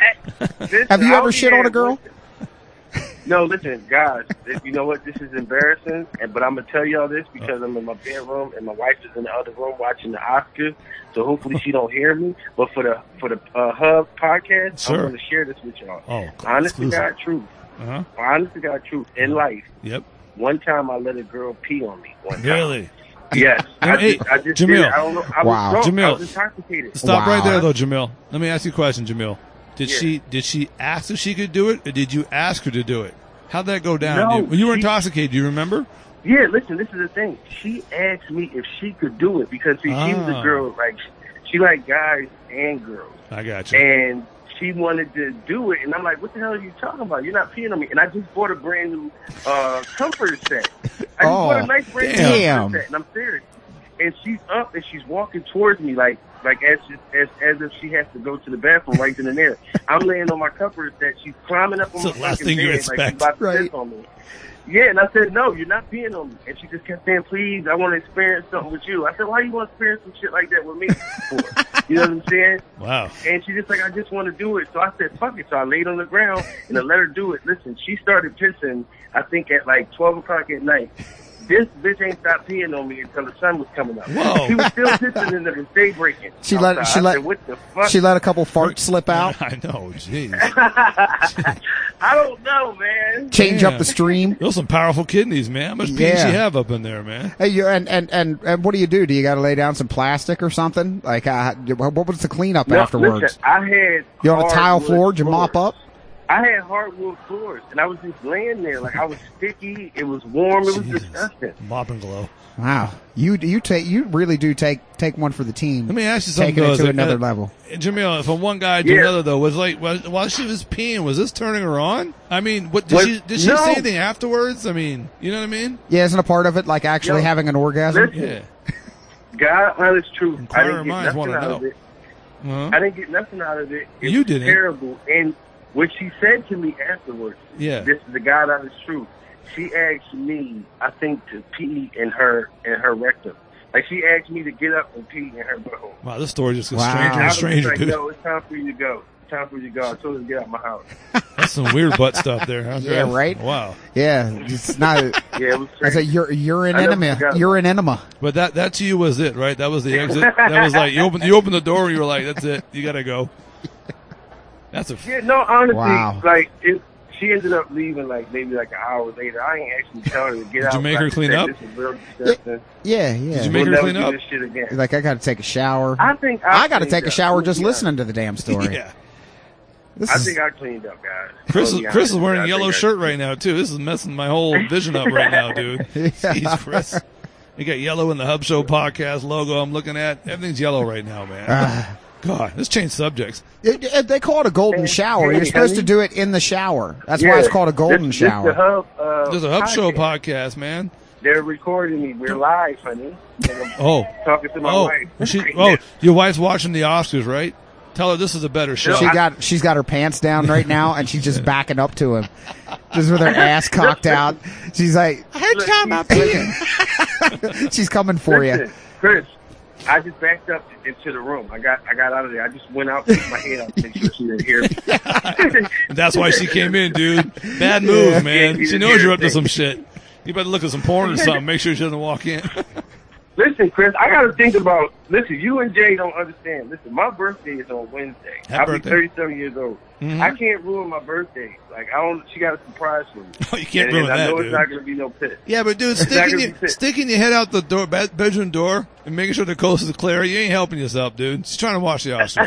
Have you ever shit on a girl? No, listen, guys. You know what? This is embarrassing, but I'm gonna tell y'all this because I'm in my bedroom and my wife is in the other room watching the Oscars. So hopefully she don't hear me. But for the Hub podcast, Sure. I'm gonna share this with y'all. Oh, honest to exclusive. God, truth. Uh-huh. Honest to God, truth. In life, Yep. one time I let a girl pee on me. One time. Really? Yes. Hey, I just Jamil. did it. I don't know. I Wow. was drunk. Jamil. I was intoxicated. Stop Wow. right there, though, Jamil. Let me ask you a question, Jamil. Did Yeah. she ask if she could do it, or did you ask her to do it? How'd that go down? No, When you were she- intoxicated, do you remember? Yeah, listen, this is the thing. She asked me if she could do it because she was a girl, she liked guys and girls. I got you. And she wanted to do it, and I'm like, what the hell are you talking about? You're not peeing on me. And I just bought a brand new comforter set. I just bought a nice brand new comforter set, and I'm serious. And she's up, and she's walking towards me like as if she has to go to the bathroom right then and there. I'm laying on my comforter set. She's climbing up on That's my the last fucking thing you bed like she's expect. about to Right. piss on me. Yeah, and I said, no, you're not peeing on me. And she just kept saying, please, I want to experience something with you. I said, why you want to experience some shit like that with me for? You know what I'm saying? Wow. And she just I just want to do it. So I said, fuck it. So I laid on the ground and I let her do it. Listen, she started pissing, I think, at 12 o'clock at night. This bitch ain't stopped peeing on me until the sun was coming up. Whoa. She was still pissing into the day breaking. She outside. let I said, what the fuck? she let a couple farts slip out. I know, jeez. I don't know, man. Change Damn. up the stream. Those some powerful kidneys, man. How much pee does Yeah. she have up in there, man? Hey, and what do you do? Do you got to lay down some plastic or something? What was the cleanup No, afterwards? listen, I had You on a tile hardwood floor? Did you mop floors. up? I had hardwood floors, and I was just laying there I was sticky. It was warm. It was Jesus. disgusting. Mop and glow. Wow, you really do take one for the team. Let me ask you something. Taking though, it to another level. Jamil, from one guy to Yeah. another, though, while she was peeing, was this turning her on? I mean, did she No. say anything afterwards? I mean, you know what I mean? Yeah, isn't a part of it actually Yo, having an orgasm? listen. Yeah. God, honest truth. I Inquiring didn't get minds nothing wanna out know. of it. Uh-huh. I didn't get nothing out of it. It You was didn't. terrible. And what she said to me afterwards, Yeah. this is the God honest truth. She asked me, I think, to pee in her rectum. She asked me to get up and pee in her butthole. Wow, this story just gets Wow. stranger I and was stranger, like, dude. no, it's time for you to go. It's time for you to go. I told her to get out of my house. That's some weird butt stuff there. Huh? Yeah, right? Wow. Yeah, it's not. Yeah, it was It's a crazy. urine I never enema. forgot. Urine enema. But that to you was it, right? That was the exit. That was like you opened the door and you were like, that's it. You gotta go. That's a Yeah, no, honestly, Wow. she ended up leaving maybe an hour later. I ain't actually telling her to get out. you make her I just clean said, up? This is real disgusting. Yeah. Did you make We'll her never clean do up? this shit again. I got to take a shower. I think I got to cleaned take a up. shower Let's just be listening honest. to the damn story. Yeah. I think I cleaned up, guys. Chris I'll be is honest. wearing I a yellow think shirt right now too. This is messing my whole vision up right now, dude. Jeez, Chris. You got yellow in the Hub Show podcast logo I'm looking at. Everything's yellow right now, man. God, let's change subjects. They call it a golden shower. You're supposed to do it in the shower. That's why it's called a golden shower. There's a Hub Show podcast, man. They're recording me. We're live, honey. Talking to my wife. Your wife's watching the Oscars, right? Tell her this is a better show. She's got her pants down right now, and she's just backing up to him, just with her ass cocked out. She's like, "I heard you my pants." She's coming for you, Chris. I just backed up into the room. I got out of there. I just went out, took my head out to make sure she didn't hear me. That's why she came in, dude. Bad move, man. She knows you're up to some shit. You better look at some porn or something. Make sure she doesn't walk in. Listen, Chris, I got to think about, you and Jay don't understand. Listen, my birthday is on Wednesday. I'll be 37 years old. Mm-hmm. I can't ruin my birthday. She got a surprise for me. Oh, you can't ruin that, I know dude. It's not going to be no piss. Yeah, but dude, sticking your head out the door, bedroom door and making sure the coast is clear, you ain't helping yourself, dude. She's trying to watch the Oscars,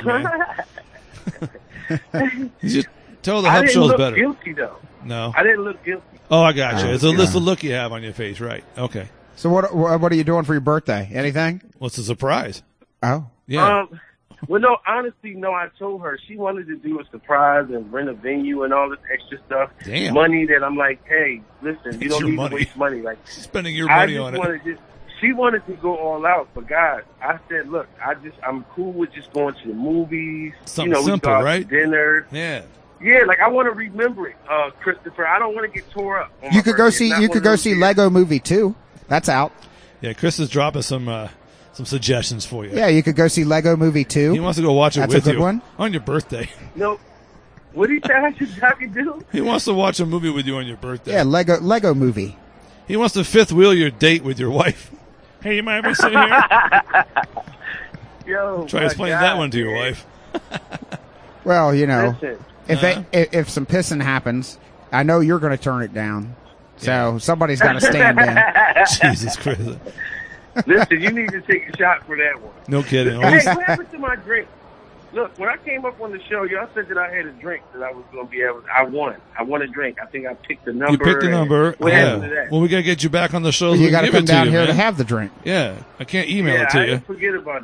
man. You just tell the Hub Show's better. I didn't look guilty, though. No. I didn't look guilty. Oh, I got you. It's a list of look you have on your face, right? Okay. So what are you doing for your birthday? Anything? What's the surprise? Oh. Yeah. Well, no, honestly, no, I told her she wanted to do a surprise and rent a venue and all this extra stuff. Damn. Money that I'm like, hey, listen, you don't need to waste money. Like, spending your money on it. She wanted to go all out, but God, I said, look, I'm cool with just going to the movies. Something simple, we go out right? to dinner. Yeah. Yeah, like I want to remember it, Christopher. I don't want to get tore up. You could go see Lego Movie 2. That's out. Yeah, Chris is dropping some suggestions for you. Yeah, you could go see Lego Movie 2. He wants to go watch it with you. That's a good one. On your birthday. No. What do you say I could do? He wants to watch a movie with you on your birthday. Yeah, Lego Movie. He wants to fifth wheel your date with your wife. Hey, you mind if we sit here? Yo, try explaining that one to your wife. Well, Listen. If some pissing happens, I know you're going to turn it down. So somebody's got to stand in. Jesus Christ. Listen, you need to take a shot for that one. No kidding. Hey, what happened to my drink? Look, when I came up on the show, y'all said that I had a drink that I was going to be able to. I won a drink. I think I picked the number. You picked the number. What happened to that? Well, we got to get you back on the show. You got to come down here man. to have the drink. Yeah. I can't email it to you. Forget about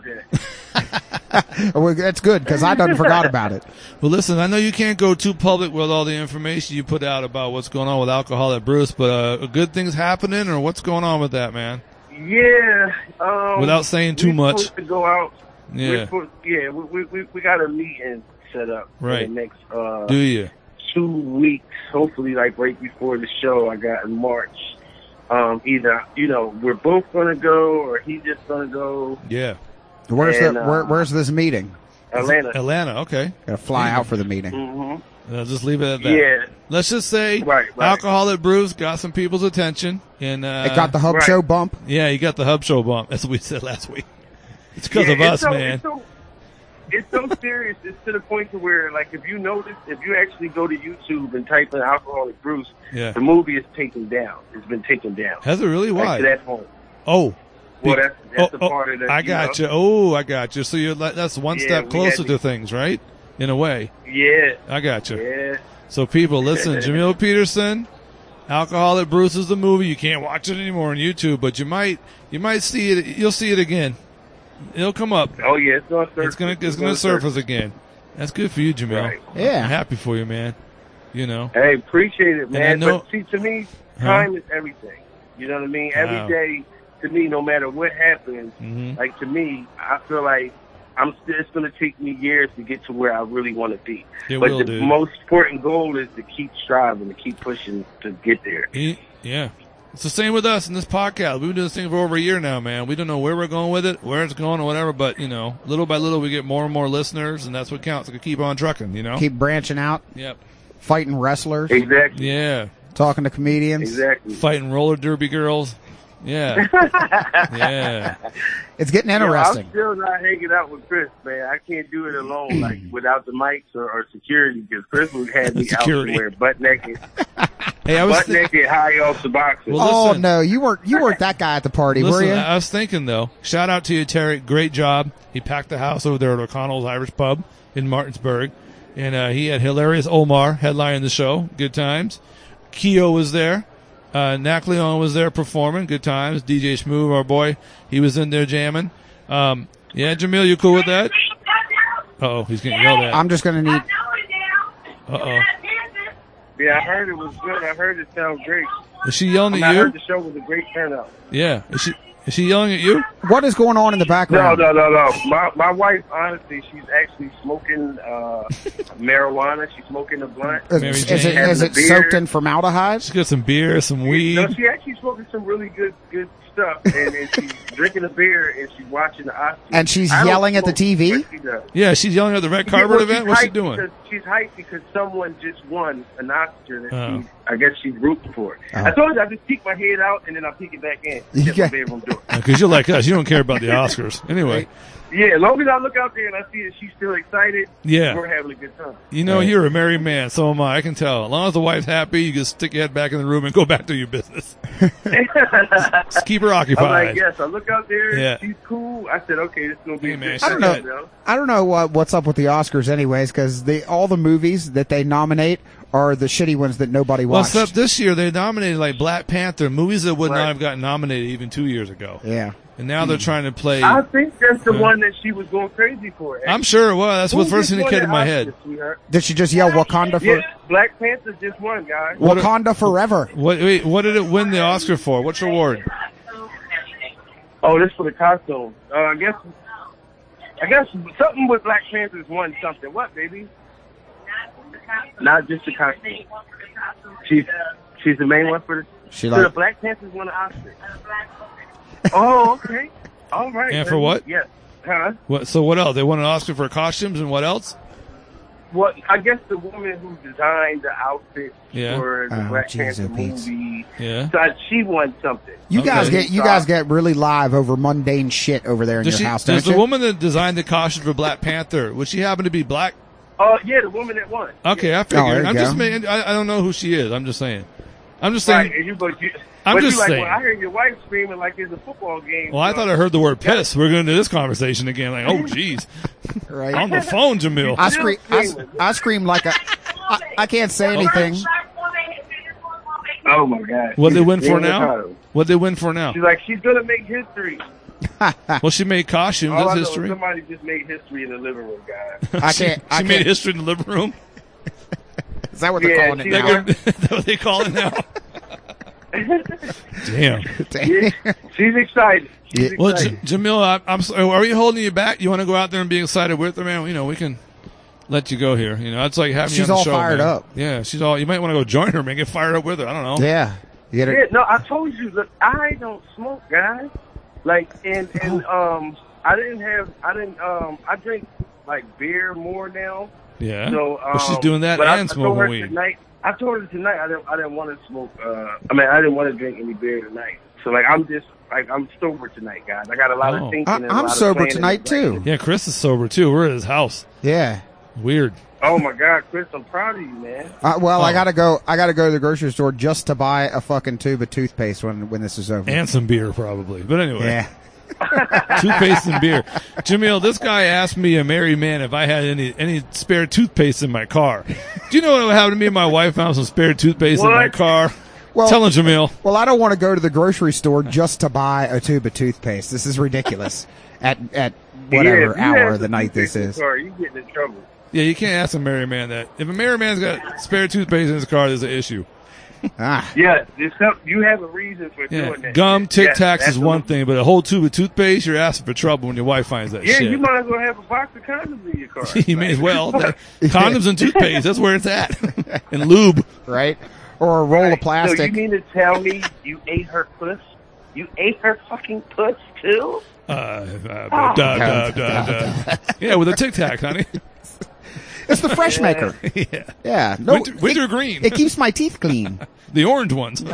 that. Well, that's good because I done forgot about it. Well, listen, I know you can't go too public with all the information you put out about what's going on with Alcohol at Bruce, but good things happening, or what's going on with that, man? Yeah. Without saying too much. Supposed to go out. Yeah. We got a meeting set up for the next Do you? 2 weeks, hopefully like right before the show I got in March. Either, we're both going to go or he's just going to go. Yeah. Where's this meeting? Atlanta. Okay. Got to fly out for the meeting. Mm-hmm. I'll just leave it at that. Yeah. Let's just say Alcohol at Bruce got some people's attention. And it got the Hub Show bump. Yeah, you got the Hub Show bump. That's what we said last week. It's because of us, man. It's so serious. It's to the point to where, like, if you actually go to YouTube and type in Alcoholic Bruce, the movie is taken down. It's been taken down. Has it really? Why? To that point. Oh. Well, that's a part of that. I got you. Oh, I got you. So that's one step closer to things, right? In a way. Yeah. I got you. Yeah. So people, listen, Jamil Peterson, Alcohol at Bruce is the movie. You can't watch it anymore on YouTube, but you might see it. You'll see it again. It'll come up. Oh yeah, it's gonna surface. It's gonna surface again. That's good for you, Jamil. Right. Yeah, I'm happy for you, man. Hey, appreciate it, man. But see, to me, time is everything. You know what I mean? Every day, to me, no matter what happens, like to me, I feel like it's going to take me years to get to where I really want to be. But the most important goal is to keep striving, to keep pushing to get there. Yeah. It's the same with us in this podcast. We've been doing this thing for over a year now, man. We don't know where we're going with it, where it's going or whatever, but, little by little we get more and more listeners, and that's what counts. We keep on trucking, Keep branching out. Yep. Fighting wrestlers. Exactly. Yeah. Talking to comedians. Exactly. Fighting roller derby girls. Yeah. Yeah. It's getting interesting. I'm still not hanging out with Chris, man. I can't do it alone, like without the mics or security, because Chris would have me out somewhere butt naked. Hey, naked, high off the boxes. Well, no, you weren't that guy at the party, were you? I was thinking though. Shout out to you, Terry. Great job. He packed the house over there at O'Connell's Irish Pub in Martinsburg, and he had hilarious Omar headlining the show. Good times. Keo was there. Nack Leon was there performing. Good times. DJ Schmoove, our boy, he was in there jamming. Yeah, Jamil, you cool with that? Uh-oh, he's getting yelled at. I'm just going to need... Uh-oh. Yeah, I heard it was good. I heard it sound great. Is she yelling at I you? heard the show was a great turnout. Yeah. Is she yelling at you? What is going on in the background? No. My wife, honestly, she's actually smoking marijuana. She's smoking a blunt. Is it soaked in formaldehyde? She's got some beer, some weed. No, she actually smoking some really good stuff, and she's drinking a beer, and she's watching the Oscars. And she's yelling at the TV? She does. Yeah, she's yelling at the red carpet event. What's she doing? She's hyped because someone just won an Oscar that I guess she's rooting for. I told you I just peek my head out, and then I peek it back in. Yeah. Bedroom door. Because you're like us. You don't care about the Oscars. Anyway. Yeah, as long as I look out there and I see that she's still excited, yeah, we're having a good time. You know, you're a married man, so am I. I can tell. As long as the wife's happy, you just stick your head back in the room and go back to your business. Just keep her occupied. I'm like, yes, I look out there, yeah. She's cool. I said, okay, this is going to be a good I don't know what's up with the Oscars anyways, because all the movies that they nominate are the shitty ones that nobody watched. Well, except this year, they nominated like Black Panther, movies that would not have gotten nominated even 2 years ago. Yeah. And now they're trying to play... I think that's the one that she was going crazy for. Actually. I'm sure it was. That's the first thing that came to my head. Did she just yell Wakanda for... Yeah, Black Panther just won, guys. Wakanda forever. What did it win the Oscar for? Which award? Oh, this for the costume. I guess something with Black Panthers won something. What, baby? Not just the costume. She's the main one for the Black Panthers won an Oscar. Oh, okay. All right. And for what? Yes. Huh? So what else? They won an Oscar for costumes and what else? Well, I guess the woman who designed the outfit for the Black Panther movie, so she won something. You guys get really live over mundane shit over there in your house, don't you? Does the woman that designed the costume for Black Panther, would she happen to be black? Yeah, the woman that won. Okay, yeah. I figured. I don't know who she is. I'm just saying. I'm just saying. Right, I'm just saying. Well, I heard your wife screaming like it's a football game. Well, I thought I heard the word piss. We're going to this conversation again. Like, oh, jeez. Right. On the phone, Jamil. I scream like I can't say anything. Oh, my God. What they win for now? What they win for now? She's like, she's going to make history. Well, she made costumes. That's history. Somebody just made history in the living room, guys. She made history in the living room? Is that what they're calling it now? Is that what they call it now? Damn. She's excited. Well, Jamil, I'm sorry. Are we holding you back? You want to go out there and be excited with her, man? You know, we can let you go here. You know, it's like having you on the show. She's all fired up. Yeah, she's all. You might want to go join her, man. Get fired up with her. I don't know. Yeah. No, I told you. Look, I don't smoke, guys. Like, and I drink like beer more now. Yeah. So, well, she's doing that and smoking weed. I told her tonight I didn't want to smoke. I didn't want to drink any beer tonight. So like I'm sober tonight, guys. I got a lot of thinking. I'm sober tonight too. Yeah, Chris is sober too. We're at his house. Yeah. Weird. Oh my God, Chris, I'm proud of you, man. I gotta go to the grocery store just to buy a fucking tube of toothpaste when this is over. And some beer probably. But anyway. Yeah. Toothpaste and beer. Jamil, this guy asked me, a married man, if I had any spare toothpaste in my car. Do you know what happened to me and my wife found some spare toothpaste in my car? Well, tell him, Jamil. Well, I don't want to go to the grocery store just to buy a tube of toothpaste. This is ridiculous. at whatever hour of the night this is. Sorry, you getting in trouble. Yeah, you can't ask a married man that. If a married man's got spare toothpaste in his car, there's an issue. Yeah, you have a reason for doing that. Gum, Tic Tacs is one thing, but a whole tube of toothpaste, you're asking for trouble when your wife finds that shit. Yeah, you might as well have a box of condoms in your car. You may as well. Condoms and toothpaste, that's where it's at. And lube. Right? Or a roll of plastic. So you mean to tell me you ate her puss? You ate her fucking puss too? Yeah, with a Tic Tac, honey. It's the Fresh Maker. Yeah. No, winter green. It keeps my teeth clean. The orange ones.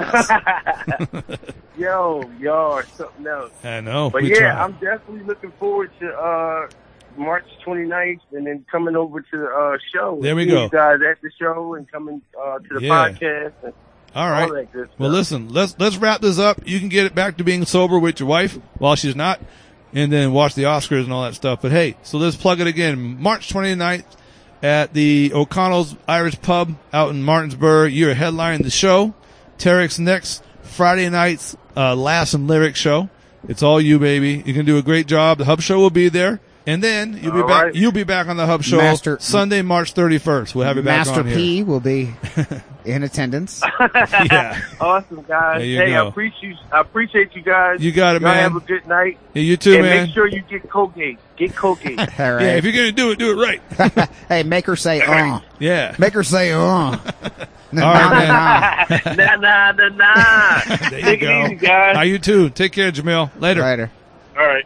Yo, y'all are something else. I know. But yeah, I'm definitely looking forward to March 29th and then coming over to the show. There we go. You guys at the show and coming to the podcast. And all right. All that good stuff. Well, listen, let's wrap this up. You can get it back to being sober with your wife while she's not, and then watch the Oscars and all that stuff. But hey, so let's plug it again. March 29th. At the O'Connell's Irish Pub out in Martinsburg. You're headlining the show. Tarek's next Friday night's Laughs and Lyrics show. It's all you, baby. You can do a great job. The Hub Show will be there. And then you'll be All back. right. You'll be back on the Hub Show Sunday, March 31st. We'll have you back Master on here. P will be in attendance. Yeah. Awesome, guys. There you Hey, go. I appreciate you guys. You got it, Y'all man. have a good night. Yeah, you too, and man. make sure you get Colgate. Get Colgate. All right. Yeah, if you're gonna do it right. Hey, make her say, Yeah. Make her say, All right, man. Nah. There you Take go. it easy, guys. How you too? Take care, Jamil. Later. Later. All right.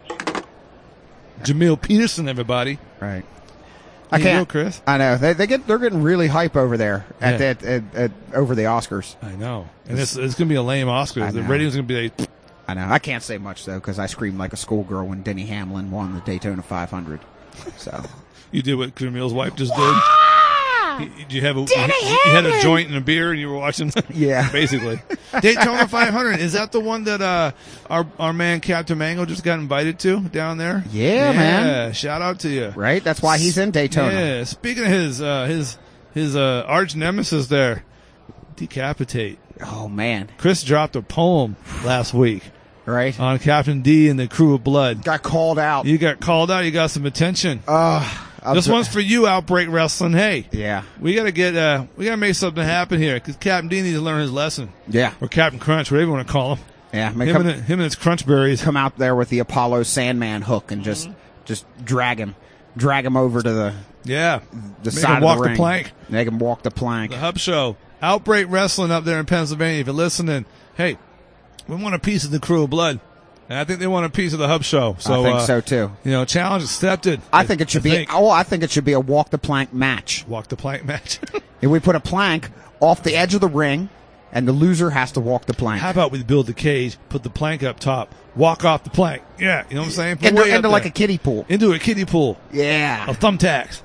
Jamil Peterson, everybody. Right. I I can't, know, Chris. I know they're getting really hype over there at Yeah. at over the Oscars. I know. And it's going to be a lame Oscars. I The know. ratings going to be like, I know. I can't say much though because I screamed like a schoolgirl when Denny Hamlin won the Daytona 500. So you did what Camille's wife just did. Did you have you had a joint and a beer and you were watching? Yeah. Basically. Daytona 500. Is that the one that our man Captain Mango just got invited to down there? Yeah, man. Shout out to you. right, that's why he's in Daytona. Yeah. Speaking of his arch nemesis there, Decapitate. Oh man, Chris dropped a poem last week right? on Captain D and the Crew of Blood. Got called out. You got called out. You got some attention. I'm This so- one's for you, Outbreak Wrestling. Hey, Yeah, we gotta make something happen here because Captain D needs to learn his lesson, yeah, or Captain Crunch, whatever you want to call him. yeah. I mean, Him and his crunch berries. come out there with the Apollo Sandman hook and just drag him over to the Yeah, the Make side him walk of the the ring. plank. Make him walk the plank. The Hub Show, Outbreak Wrestling up there in Pennsylvania. If you're listening, hey, we want a piece of the Crew of Blood, and I think they want a piece of the Hub Show. So I think so too. Challenge accepted. I think it should be. I think it should be a walk the plank match. Walk the plank match. If we put a plank off the edge of the ring, and the loser has to walk the plank. How about we build the cage, put the plank up top, walk off the plank? Yeah, you know what I'm saying? Put way up into like there. a kiddie pool. Into a kiddie pool Yeah. of thumbtacks.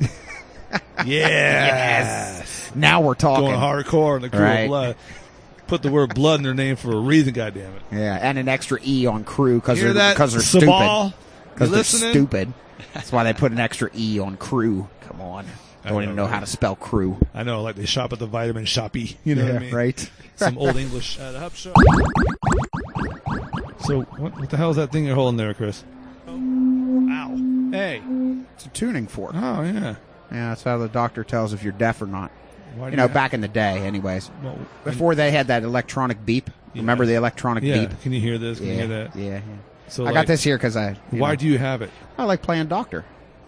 Yes. Now we're talking. Going hardcore on the Crew Right. of Blood. Put the word blood in their name for a reason, goddammit. Yeah, and an extra E on crew because Hear they're that, stupid. Sabal? Because You they're listening? stupid. That's why they put an extra E on crew. Come on. I don't even know how to spell crew. I know, like they shop at the Vitamin Shoppy. You know what I mean? right. Some old English. The Hub Show. So, what the hell is that thing you're holding there, Chris? Ow. Hey. It's a tuning fork. Oh, yeah. Yeah, that's how the doctor tells if you're deaf or not. Why do You know, back in the day, anyways. Well, Before they had that electronic beep. Remember the electronic yeah. beep? Can you hear this? Can you hear that? Yeah. So I like, got this here because I. Why do you have it? I like playing doctor.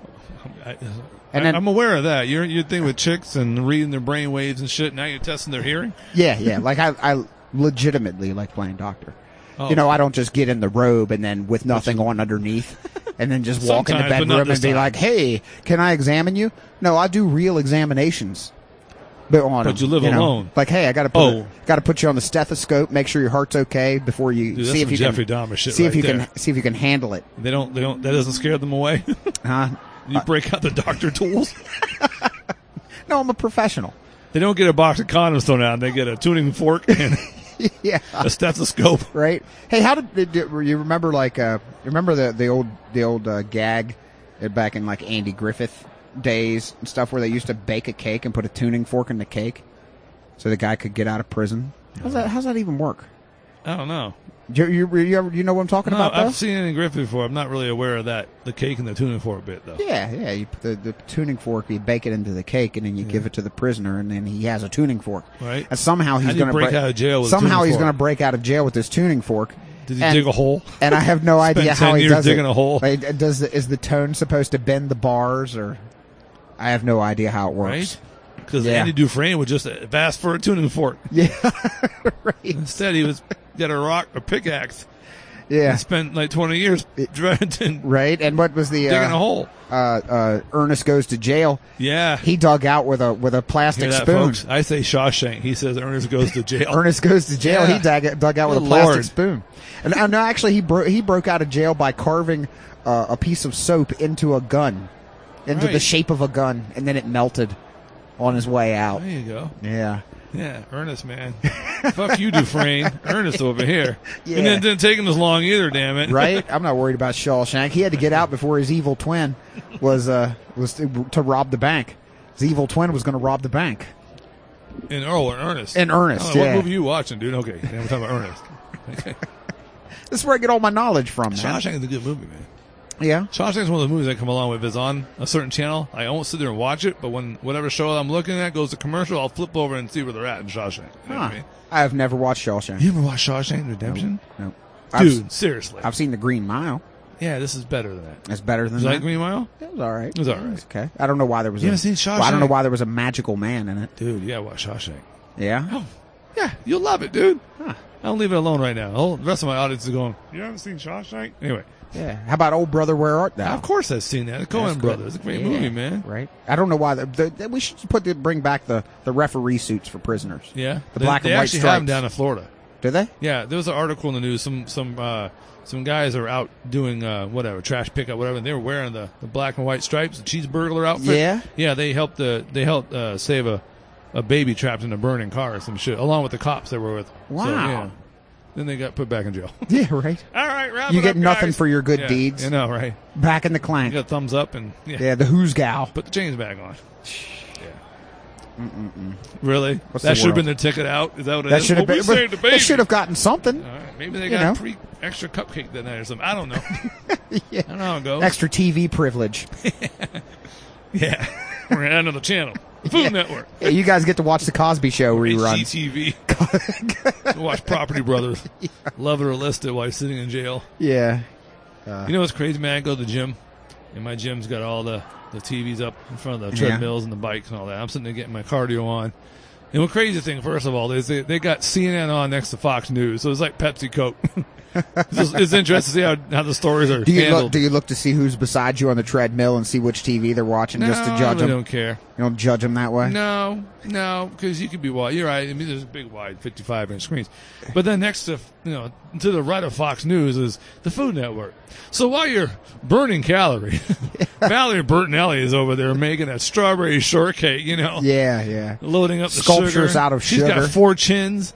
And then- I'm aware of that. Your thing with chicks and reading their brain waves and shit. Now you're testing their hearing. Yeah. Like I legitimately like playing doctor. Oh. You know, I don't just get in the robe and then with nothing on underneath and then just walk in the Sometimes, but not bedroom this and be time. like, hey, can I examine you? No, I do real examinations. But you live alone. Like, hey, I got to put you on the stethoscope, make sure your heart's okay before you Dude, that's see if some you Jeffrey can Dahmer shit see right if you there. can see if you can handle it. They don't. That doesn't scare them away. Huh? You break out the doctor tools. No, I'm a professional. They don't get a box of condoms thrown out. They get a tuning fork and Yeah. a stethoscope. Right? Hey, how did you remember remember the old gag back in like Andy Griffith days and stuff where they used to bake a cake and put a tuning fork in the cake so the guy could get out of prison? How's that even work? I don't know. You know what I'm talking about? I've though? seen it in Griffith before. I'm not really aware of that. The cake and the tuning fork bit though. Yeah. You put the tuning fork, you bake it into the cake, and then you give it to the prisoner, and then he has a tuning fork. Right. And somehow he's How do you going to break out of jail with a somehow tuning he's fork? going to break out of jail with this tuning fork. Did he dig a hole? And I have no Spend idea 10 how he years does digging it. a hole. Like, is the tone supposed to bend the bars, or I have no idea how it works. Right? Because Yeah. Andy Dufresne would just have asked for a tuning fork. Yeah, right. Instead, he got a pickaxe. Yeah, And spent like 20 years digging right. And what was the a hole. Ernest Goes to Jail? Yeah. He dug out with a plastic Hear that, spoon. folks? I say Shawshank. He says Ernest Goes to Jail. Ernest Goes to Jail. Yeah. He dug out with a Good plastic Lord. spoon. And no, actually, he broke out of jail by carving a piece of soap into a gun, into the Right. shape of a gun, and then it melted on his way out. There you go. Yeah. Yeah, Ernest, man. Fuck you, Dufresne. Ernest over here. Yeah. And it didn't take him as long either, damn it. Right? I'm not worried about Shawshank. He had to get out before his evil twin was to rob the bank. His evil twin was going to rob the bank. In Ernest. In Ernest, What yeah. movie you watching, dude? Okay, we're talking about Ernest. Okay. This is where I get all my knowledge from, man. Shawshank is a good movie, man. Yeah. Shawshank is one of the movies I come along with. If it's on a certain channel, I won't sit there and watch it, but when whatever show I'm looking at goes to commercial, I'll flip over and see where they're at in Shawshank. You know what I mean? I have never watched Shawshank. You ever watched Shawshank Redemption? No. Dude, seriously. I've seen The Green Mile. Yeah, this is better than that. It's better than Is that. that Green Mile? It was all right. It was all right. Okay. I don't know why there was You haven't seen Shawshank? Well, I don't know why there was a magical man in it. Dude, yeah, watch Shawshank. Yeah? Oh, yeah, you'll love it, dude. I'll leave it alone right now. The rest of my audience is going, you haven't seen Shawshank? Anyway. Yeah. How about Old Brother, Where Art Thou? Of course I've seen that. The Coen Brothers. It's a great movie, man. Right. I don't know why. We should bring back the referee suits for prisoners. Yeah. The black and they white actually stripes. have them down in Florida. Do they? Yeah, there was an article in the news. Some guys are out doing whatever, trash pickup, whatever, and they were wearing the black and white stripes, the cheese burglar outfit. Yeah? Yeah, they helped save a baby trapped in a burning car or some shit, along with the cops they were with. Wow. So, yeah. Then they got put back in jail. Yeah, right. All right, wrap You it get up, nothing guys. for your good Yeah, deeds. You know, right? Back in the You clank. got thumbs up and Yeah, the Who's Gal. put the chains back on. Really? What's That the should have world? been their ticket out? Is that what it That is? should have Well, been. we saved the baby. They should have gotten something. All right, maybe they You got know. extra cupcake that night or something. I don't know. Yeah. I don't know how it goes. Extra TV privilege. Yeah. We're going to add another channel. The Food Network. Yeah, you guys get to watch the Cosby Show reruns. HGTV. Watch Property Brothers. Love it or list it while you're sitting in jail. Yeah. You know what's crazy, man? I go to the gym, and my gym's got all the TVs up in front of the Yeah. treadmills and the bikes and all that. I'm sitting there getting my cardio on. And the crazy thing, first of all, is they got CNN on next to Fox News, so it's like Pepsi Coke. It's interesting to see how the stories are Do you handled. look? Do you look to see who's beside you on the treadmill and see which TV they're watching just to No, judge I them? don't care. You don't judge them that way. No, because you could be wide. You're right. I mean, there's big, wide 55-inch screens. But then next to to the right of Fox News is the Food Network. So while you're burning calories, Valerie Bertinelli is over there making a strawberry shortcake. Yeah. Loading up the Sculptures sugar. out of She's sugar. got 4 chins.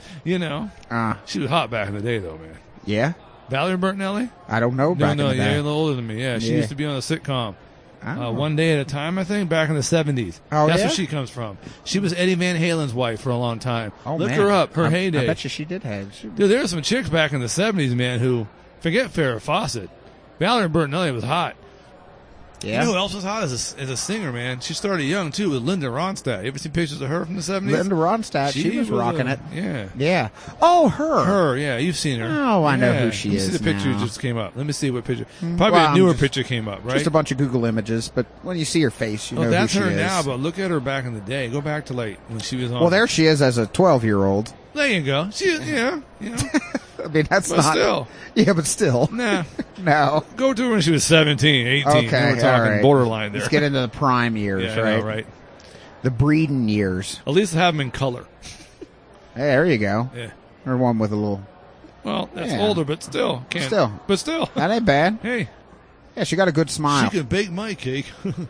She was hot back in the day, though, man. Yeah. Valerie Bertinelli? I don't know. Back No, in the you're day. a little older than me. Yeah, she Yeah. used to be on a sitcom. Oh. One Day at a Time, I think, back in the 70s. Oh, That's yeah? where she comes from. She was Eddie Van Halen's wife for a long time. Oh, Look man. her up, her I heyday. bet you she did have. Dude, there were some chicks back in the 70s, man, who, forget Farrah Fawcett. Valerie Bertinelli was hot. Yeah. You know who else was hot as a singer, man? She started young, too, with Linda Ronstadt. You ever seen pictures of her from the 70s? Linda Ronstadt. She was rocking it. Yeah. Yeah. Oh, her. Her, yeah, you've seen her. Oh, I know Yeah. who she Let me is see the picture now. just came up. Let me see what picture. Probably Well, a I'm newer just- picture came up, right? Just a bunch of Google images, but when you see her face, you know that's who she her is. now, but look at her back in the day. Go back to like when she was on. Well, there she is as a 12-year-old. There you go. Yeah. I mean, that's But not. still. Yeah, but still. Nah. No. Go to her when she was 17, 18. Okay, We're talking all right. borderline there. Let's get into the prime years, yeah, I right? know, right? The breeding years. At least have them in color. Hey, there you go. Yeah. Or one with a little. Well, that's Yeah. older, but still. But still. That ain't bad. Hey. Yeah, she got a good smile. She can bake my cake.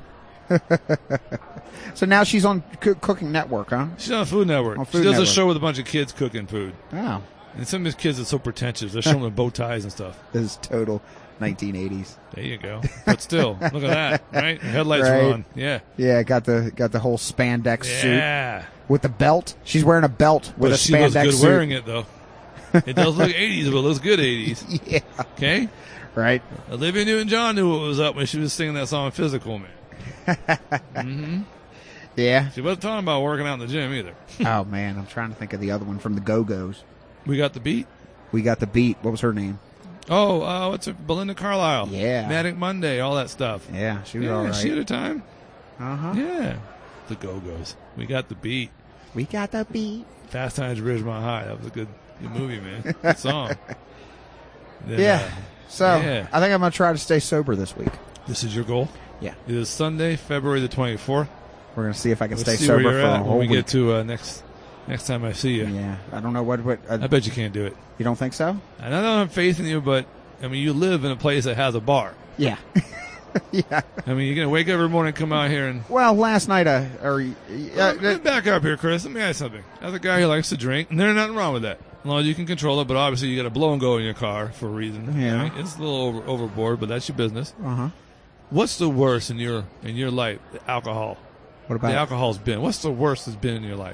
So now she's on Cooking Network, huh? She's on Food Network. On She Food does Network. a show with a bunch of kids cooking food. Oh. And some of these kids are so pretentious. They're showing them bow ties and stuff. This is total 1980s. There you go. But still, look at that, right? The headlights Right. are on. Yeah. Yeah, got the whole spandex suit Yeah. with the belt. She's wearing a belt with But a she looks spandex good suit. wearing it, though. It does look 80s, but it looks good 80s. Yeah. Okay? Right. Olivia Newton-John knew what was up when she was singing that song Physical Man. Mm-hmm. Yeah. She wasn't talking about working out in the gym either. Oh man, I'm trying to think of the other one from the Go-Go's. We got the beat. We got the beat. What was her name? Oh, what's her? Belinda Carlisle. Yeah. Manic Monday, all that stuff. Yeah, she was Yeah, all right. she had a time. Uh-huh. Yeah. The Go-Go's. We got the beat. We got the beat. Fast Times at Ridgemont High. That was a good movie, man. Good song. Then, Yeah. So yeah. I think I'm gonna try to stay sober this week. This is your goal? Yeah. It is Sunday, February the 24th. We're gonna see if I can Let's stay see where sober you're for a at whole when we week. get to next time I see you. Yeah. I don't know what. I bet you can't do it. You don't think so? I don't have faith in you, but I mean, you live in a place that has a bar. Yeah. Yeah. I mean, you're gonna wake up every morning, come out here, and Well, last night, let me back up here, Chris. Let me ask you something. As a guy who likes to drink, and there's nothing wrong with that, as long as you can control it. But obviously, you got to blow and go in your car for a reason. Yeah. Right? It's a little overboard, but that's your business. Uh-huh. What's the worst in your life? Alcohol. What about The alcohol's been. What's the worst that's been in your life?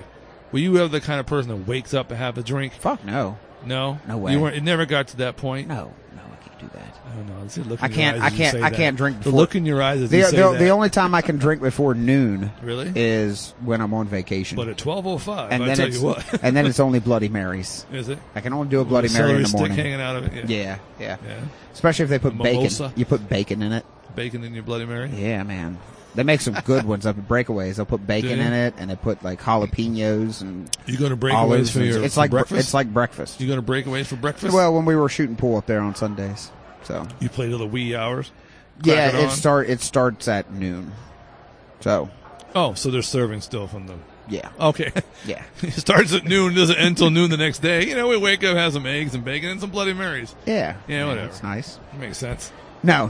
Were you ever the kind of person that wakes up to have a drink? Fuck no. No? No way. You weren't. It never got to that point? No, I can't do that. I don't know. See, look I in your can't. eyes I as you can't. say I that. can't drink The before. look in your eyes as you say that. The only time I can drink before noon Really? is when I'm on vacation. But at 12:05, and I then tell it's you what. and then it's only Bloody Marys. Is it? I can only do a Bloody With Mary in the celery morning. stick hanging out of it. Yeah. Yeah. Especially if they put Mimosa. bacon. You put bacon in it. Bacon in your Bloody Mary? Yeah, man. They make some good ones up at Breakaways. They'll put bacon Do you? in it, and they put like jalapenos and You go to breakaways olives. for your It's for like breakfast? It's like breakfast. You go to breakaways for breakfast? Well, when we were shooting pool up there on Sundays, so You play till the wee hours? yeah, Crack it on? it starts at noon. So Oh, so they're serving still from them. yeah, Okay. yeah, It starts at noon, doesn't end until noon the next day. You know, we wake up, have some eggs and bacon and some Bloody Marys. yeah. Yeah, whatever. It's nice. Makes sense. No.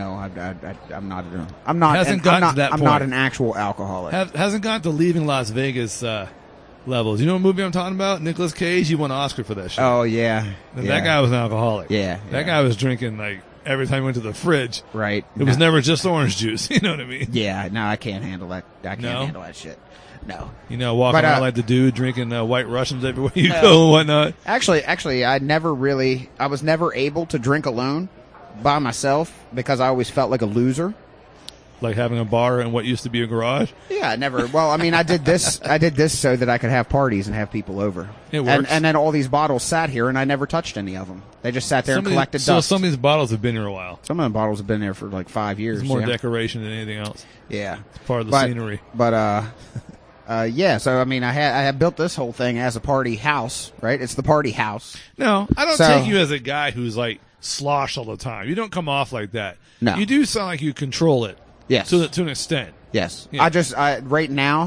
I'm not. I'm not. Hasn't I'm gotten not, to that I'm not point. an actual alcoholic. Hasn't gotten to leaving Las Vegas levels. You know what movie I'm talking about? Nicolas Cage. He won an Oscar for that shit. Oh yeah. And yeah. that guy was an alcoholic. Yeah, That yeah. guy was drinking like every time he went to the fridge. Right. It was never just orange juice. You know what I mean? Yeah. No, I can't handle that. I can't No? handle that shit. No. You know, walking But, around like the dude drinking White Russians everywhere you No. go and whatnot. Actually, I was never able to drink alone by myself because I always felt like a loser. Like having a bar in what used to be a garage. Yeah, I never. Well, I mean, I did this so that I could have parties and have people over. It works. And then all these bottles sat here, and I never touched any of them. They just sat there and collected So dust. some of these bottles have been here a while. Some of the bottles have been there for like 5 years. It's more yeah. decoration than anything else. Yeah, It's part of the scenery. But yeah. So I mean, I had built this whole thing as a party house, right? It's the party house. No, I don't So- take you as a guy who's like slosh all the time. You don't come off like that. No. You do sound like you control it. Yes. To an extent. Yes. Yeah. Right now,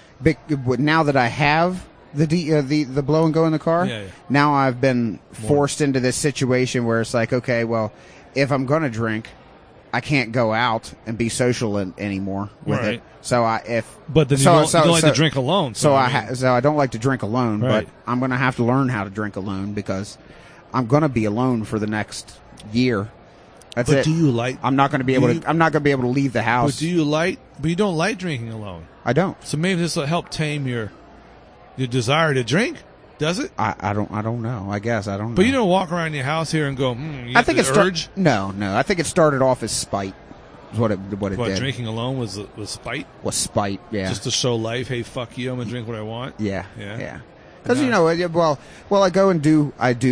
now that I have the blow and go in the car, Yeah, yeah. now I've been forced into this situation where it's like, okay, well, if I'm going to drink, I can't go out and be social anymore with Right. it. So But then you don't like to drink alone. So I mean, so I don't like to drink alone, Right. but I'm going to have to learn how to drink alone because I'm going to be alone for the next year. That's But it. do you like? I'm not going to be able do you- to. I'm not going to be able to leave the house. But do you like? But you don't like drinking alone. I don't. So maybe this will help tame your desire to drink. Does it? I don't know. I guess I don't know. But you don't walk around your house here and go, you I think it's it's urge. No. I think it started off as spite. Is what it What, did. drinking alone was spite? Was spite. Yeah. Just to show life, hey, fuck you, I'm gonna drink what I want. yeah. Yeah. Yeah. Because No. I go and do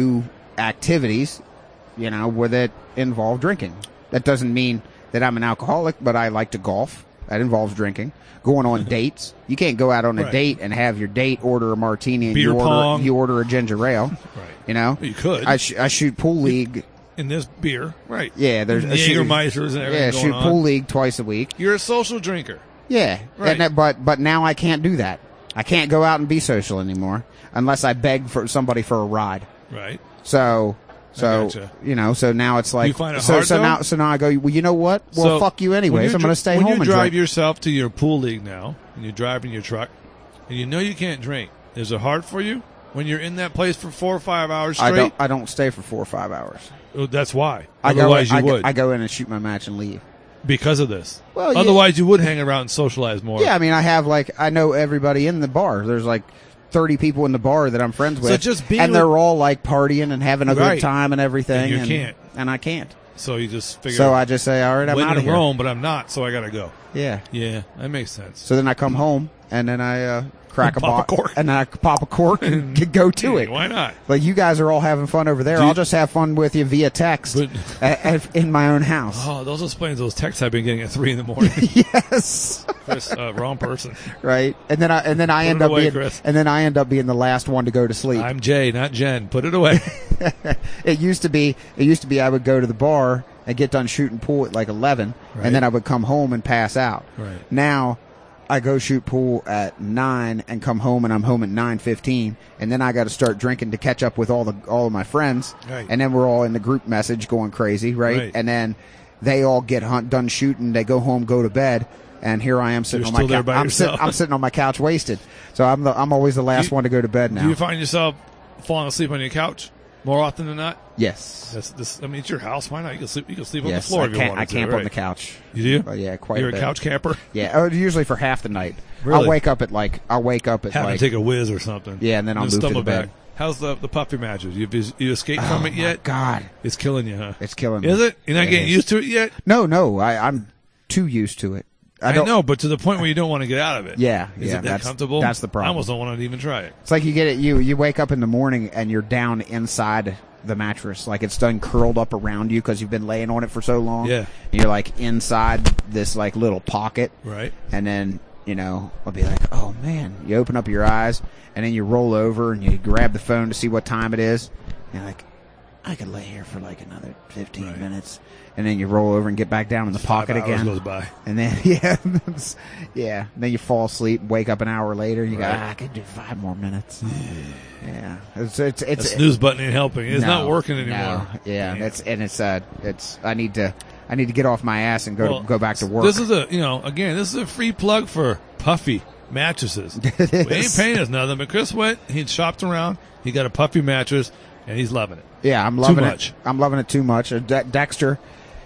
activities, where that involve drinking. That doesn't mean that I'm an alcoholic, but I like to golf. That involves drinking. Going on dates. You can't go out on a Right. date and have your date order a martini and Beer pong. you order a ginger ale. Right. You could. I shoot pool league. In this beer, right? Yeah, there's And a shoot- Jägermeisters and everything Yeah, going shoot on. pool league twice a week. You're a social drinker. Yeah, Right. And but now I can't do that. I can't go out and be social anymore unless I beg for somebody for a ride. Right. So gotcha. so now it's like You find it so hard, so though? now I go. Well, you know what? Well, So, fuck you when anyways. you I'm going to stay when home you and drive drink. yourself to your pool league now, and you're driving your truck, and you know you can't drink. Is it hard for you when you're in that place for 4 or 5 hours straight? I don't stay for 4 or 5 hours. Oh, that's why. I Otherwise, go, you would I go in and shoot my match and leave. because of this. Well, yeah. Otherwise, you would hang around and socialize more. Yeah, I mean, I know everybody in the bar. There's like 30 people in the bar that I'm friends with. So just being and with- they're all like partying and having a Right. good time and everything. And you can't. And I can't. So you just figure. So I just say, all right, I'm when out of in here. Rome, but I'm not, so I gotta go. Yeah. Yeah, that makes sense. So then I come home and then I crack a Pop a bottle cork. and then I pop a cork and go to it. Why not? But you guys are all having fun over there. Do you- I'll just have fun with you via text in my own house. Oh, those explains those texts I've been getting at 3 a.m. Yes. Chris, wrong person. Right. And then I end it up away, being Chris. the last one to go to sleep. I'm Jay, not Jen. Put it away. It used to be I would go to the bar and get done shooting pool at like 11 Right. and then I would come home and pass out. Right. Now I go shoot pool at 9 and come home and I'm home at 9:15 and then I got to start drinking to catch up with all of my friends. Right. And then we're all in the group message going crazy, right? Right. And then they all get done shooting, they go home, go to bed. And here I am sitting You're on my still there couch. by yourself. I'm sitting on my couch wasted. So I'm always the last one to go to bed now. Do you find yourself falling asleep on your couch? more often than not. Yes. I mean, it's your house. Why not? You can sleep on the Yes, floor I if you can't- want. I camp on the couch. You do? Yeah, quite You're a bit. a couch camper. Yeah, usually for half the night. Really? I'll wake up at Having to take a whiz or something. Yeah, and then I'll move to stumble the bed. back. How's the puppy mattress? You escaped from it my yet? God, It's killing you, huh? it's killing me. Is it? You're not It getting is. used to it yet? No, I'm too used to it. I don't know, but to the point where you don't want to get out of it. Yeah, Is yeah, it that that's- comfortable? that's the problem. I almost don't want to even try it. It's like you get it. You wake up in the morning and you're down inside the mattress, like it's done curled up around you because you've been laying on it for so long. Yeah. And you're like inside this like little pocket. Right. And then I'll be like, oh man. You open up your eyes and then you roll over and you grab the phone to see what time it is. And you're like, I could lay here for like another 15 minutes. And then you roll over and get back down in the pocket 5 hours again. goes by. And then yeah. And then you fall asleep, wake up an hour later, and you go, Right. I could do 5 more minutes. Yeah. It's The snooze button ain't helping. It's not working anymore. No. Yeah. Damn. It's I need to get off my ass and go back to work. This is this is a free plug for Puffy mattresses. It We is. ain't paying us nothing, but Chris went, he shopped around, he got a Puffy mattress, and he's loving it. Yeah, I'm loving much. it. I'm loving it too much. Dexter,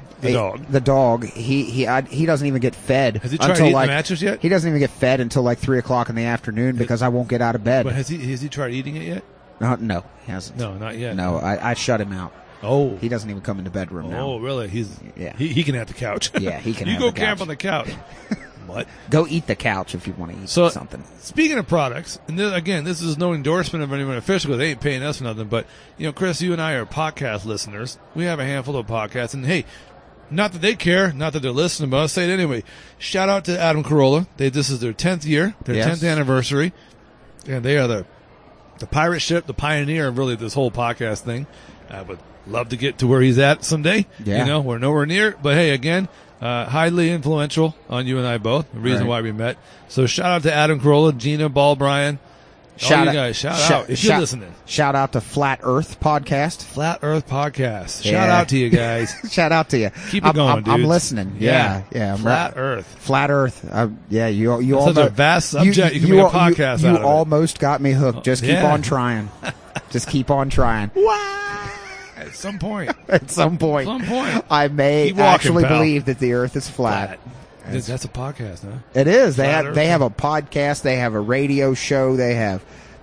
The dog, he doesn't even get fed. Has he tried until eating the mattress yet? He doesn't even get fed until like 3:00 in the afternoon because I won't get out of bed. But has he tried eating it yet? No, he hasn't. No, not yet. No, I shut him out. Oh. He doesn't even come in the bedroom now. Oh, really? Yeah. He can have the couch. Yeah, he can You have go the camp couch. on the couch. What? Go eat the couch if you want to eat So, something. speaking of products, and again, this is no endorsement of anyone official. They ain't paying us for nothing. But, Chris, you and I are podcast listeners. We have a handful of podcasts. And, hey, not that they care, not that they're listening, but I'll say it anyway. Shout out to Adam Carolla. This is their 10th year, their Yes. 10th anniversary. And they are the pirate ship, the pioneer of really this whole podcast thing. I would love to get to where he's at someday. Yeah. We're nowhere near. But, hey, again, highly influential on you and I both. The reason Right. why we met. So shout out to Adam Carolla, Gina Ball, Brian. All you guys, shout out if you're listening. Shout out to Flat Earth Podcast. Flat Earth Podcast. Yeah. Shout out to you guys. Shout out to you. Keep it going, I'm dudes. listening. Yeah. I'm Flat right. Earth. Flat Earth. You That's all such know, a vast subject. You can make a podcast you out of it. almost got me hooked. Just keep Yeah. on trying. Just keep on trying. At some point. At some point, I may Keep walking, actually pal. believe that the Earth is flat. That's a podcast, huh? It is. Flat Earth. They have a podcast. They have a radio show. They have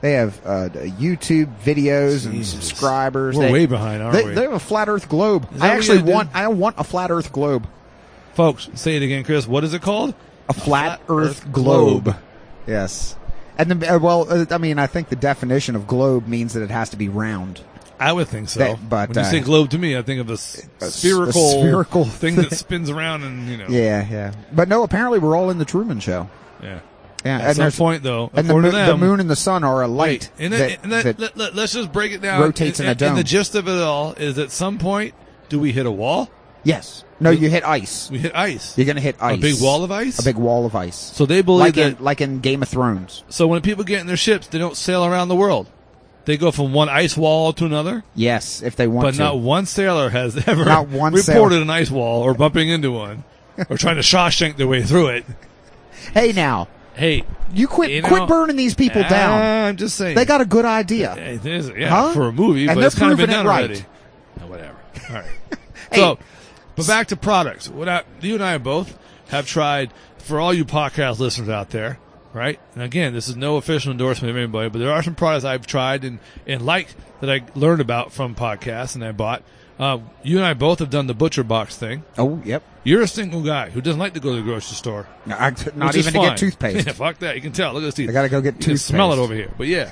YouTube videos and Jesus. subscribers. We're way behind, aren't we? They have a flat Earth globe. Is that I what actually you did? I want a flat Earth globe. Folks, say it again, Chris. What is it called? A flat Earth globe. Yes. And I think the definition of globe means that it has to be round. I would think so. But when you say globe to me, I think of a spherical thing that spins around and, Yeah. But no, apparently we're all in the Truman Show. Yeah. Yeah. At some point, though, and according to the them, moon and the sun are a light let's just break it down. rotates in a dome. And the gist of it all is at some point, do we hit a wall? Yes. No, you hit ice. We hit ice. You're going to hit ice. A big wall of ice? A big wall of ice. So they believe like in Game of Thrones. So when people get in their ships, they don't sail around the world. They go from one ice wall to another. Yes, if they want but to. But not one sailor has ever Not one reported an ice wall or bumping into one or trying to Shawshank their way through it. Hey, now. Hey. You quit burning these people down. I'm just saying. They got a good idea. It is, Huh? for a movie, and but it's kind of been done right. already. No, whatever. All right. Hey. So, but back to products. You and I both have tried, for all you podcast listeners out there, right? And again, this is no official endorsement of anybody, but there are some products I've tried and liked that I learned about from podcasts and I bought. You and I both have done the Butcher Box thing. Oh, yep. You're a single guy who doesn't like to go to the grocery store. Not even to get toothpaste. Yeah, fuck that. You can tell. Look at this teeth. I got to go get You toothpaste. can smell it over here. But yeah.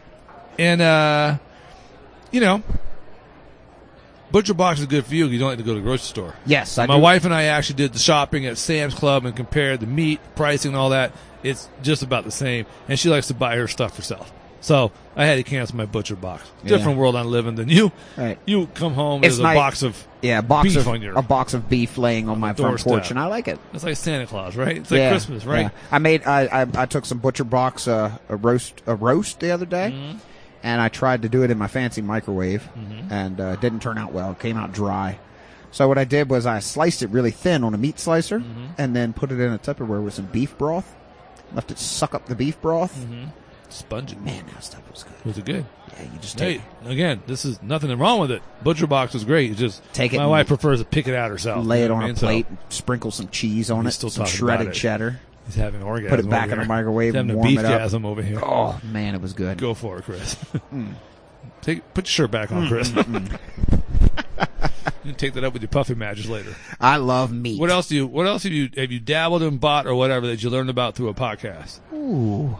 And, Butcher Box is good for you if you don't like to go to the grocery store. Yes, My wife and I actually did the shopping at Sam's Club and compared the meat, pricing, and all that. It's just about the same. And she likes to buy her stuff herself. So I had to cancel my Butcher Box. Different world I'm living than you. Right. You come home, there's a box of beef on your a box of beef laying on my front doorstep. porch, and I like it. It's like Santa Claus, right? It's like Christmas, right? Yeah. I took some Butcher Box a roast the other day. Mm-hmm. And I tried to do it in my fancy microwave, and it didn't turn out well. It came out dry. So what I did was I sliced it really thin on a meat slicer, and then put it in a Tupperware with some beef broth. Left it suck up the beef broth, Spongy. Man, that stuff was good. Was it good? Yeah, you just Hey, again, this is nothing wrong with it. Butcher Box was great. It's just Take it my and wife prefers to pick it out herself. lay it You know on what I a mean? plate, So sprinkle some cheese on He's it, still some talking shredded about it. cheddar. he's having an orgasm. Put it back over in the here. microwave He's having and a warm beef it up. gasm over here. Oh man, it was good. Go for it, Chris. Put your shirt back on, Chris. You can take that up with your puffy matches later. I love meat. What else have you dabbled and bought or whatever that you learned about through a podcast? Ooh.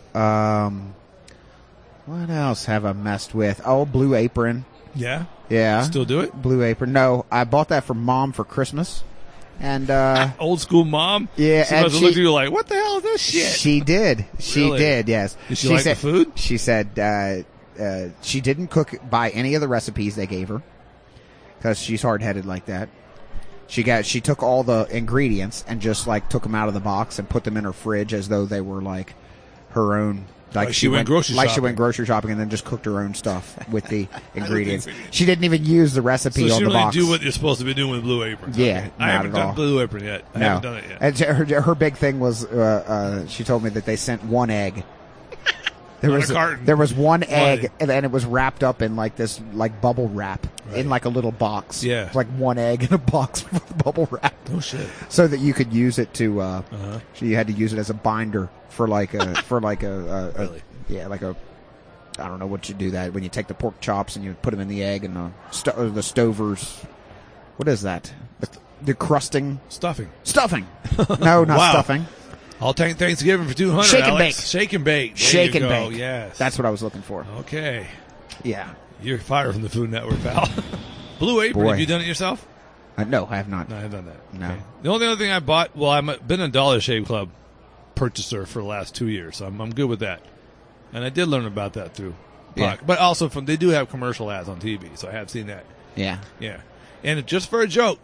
What else have I messed with? Oh, Blue Apron. Yeah. Yeah. Still do it? Blue Apron. No, I bought that for Mom for Christmas. And Old school mom? Yeah, She and must have she- looked at you like, what the hell is this shit? she did. She Really? did, yes. Did she like said, the food? She said she didn't cook by any of the recipes they gave her because she's hard-headed like that. She took all the ingredients and just like took them out of the box and put them in her fridge as though they were like her own. Like she went grocery Like shopping. she went grocery shopping and then just cooked her own stuff with the ingredients. She didn't even use the recipe So on she the really box. do what you're supposed to be doing with Blue Apron. Yeah, I not haven't at done all. Blue Apron yet. I haven't done it yet. And her big thing was she told me that they sent one egg. On a carton. There was one egg, egg. and it was wrapped up in like this like bubble wrap in like a little box. Yeah. like one egg in a box with bubble wrap. Oh shit! So that you could use it to. So you had to use it as a binder for like a Really? yeah, like a. I don't know what you do that when you take the pork chops and you put them in the egg and the Stover's. What is that? The crusting Stuffing. stuffing. No, not Wow. stuffing. I'll take Thanksgiving for 200. Shake and Alex. bake. Shake and bake. There Shake you and go. bake. Yes. That's what I was looking for. Okay. Yeah. You're fired from the Food Network, pal. Blue Apron. Boy. Have you done it yourself? No, I have not. No, I haven't done that. No. Okay. The only other thing I bought, well, I've been a Dollar Shave Club purchaser for the last 2 years, so I'm good with that. And I did learn about that through Yeah. But also they do have commercial ads on TV, so I have seen that. Yeah. Yeah. And just for a joke,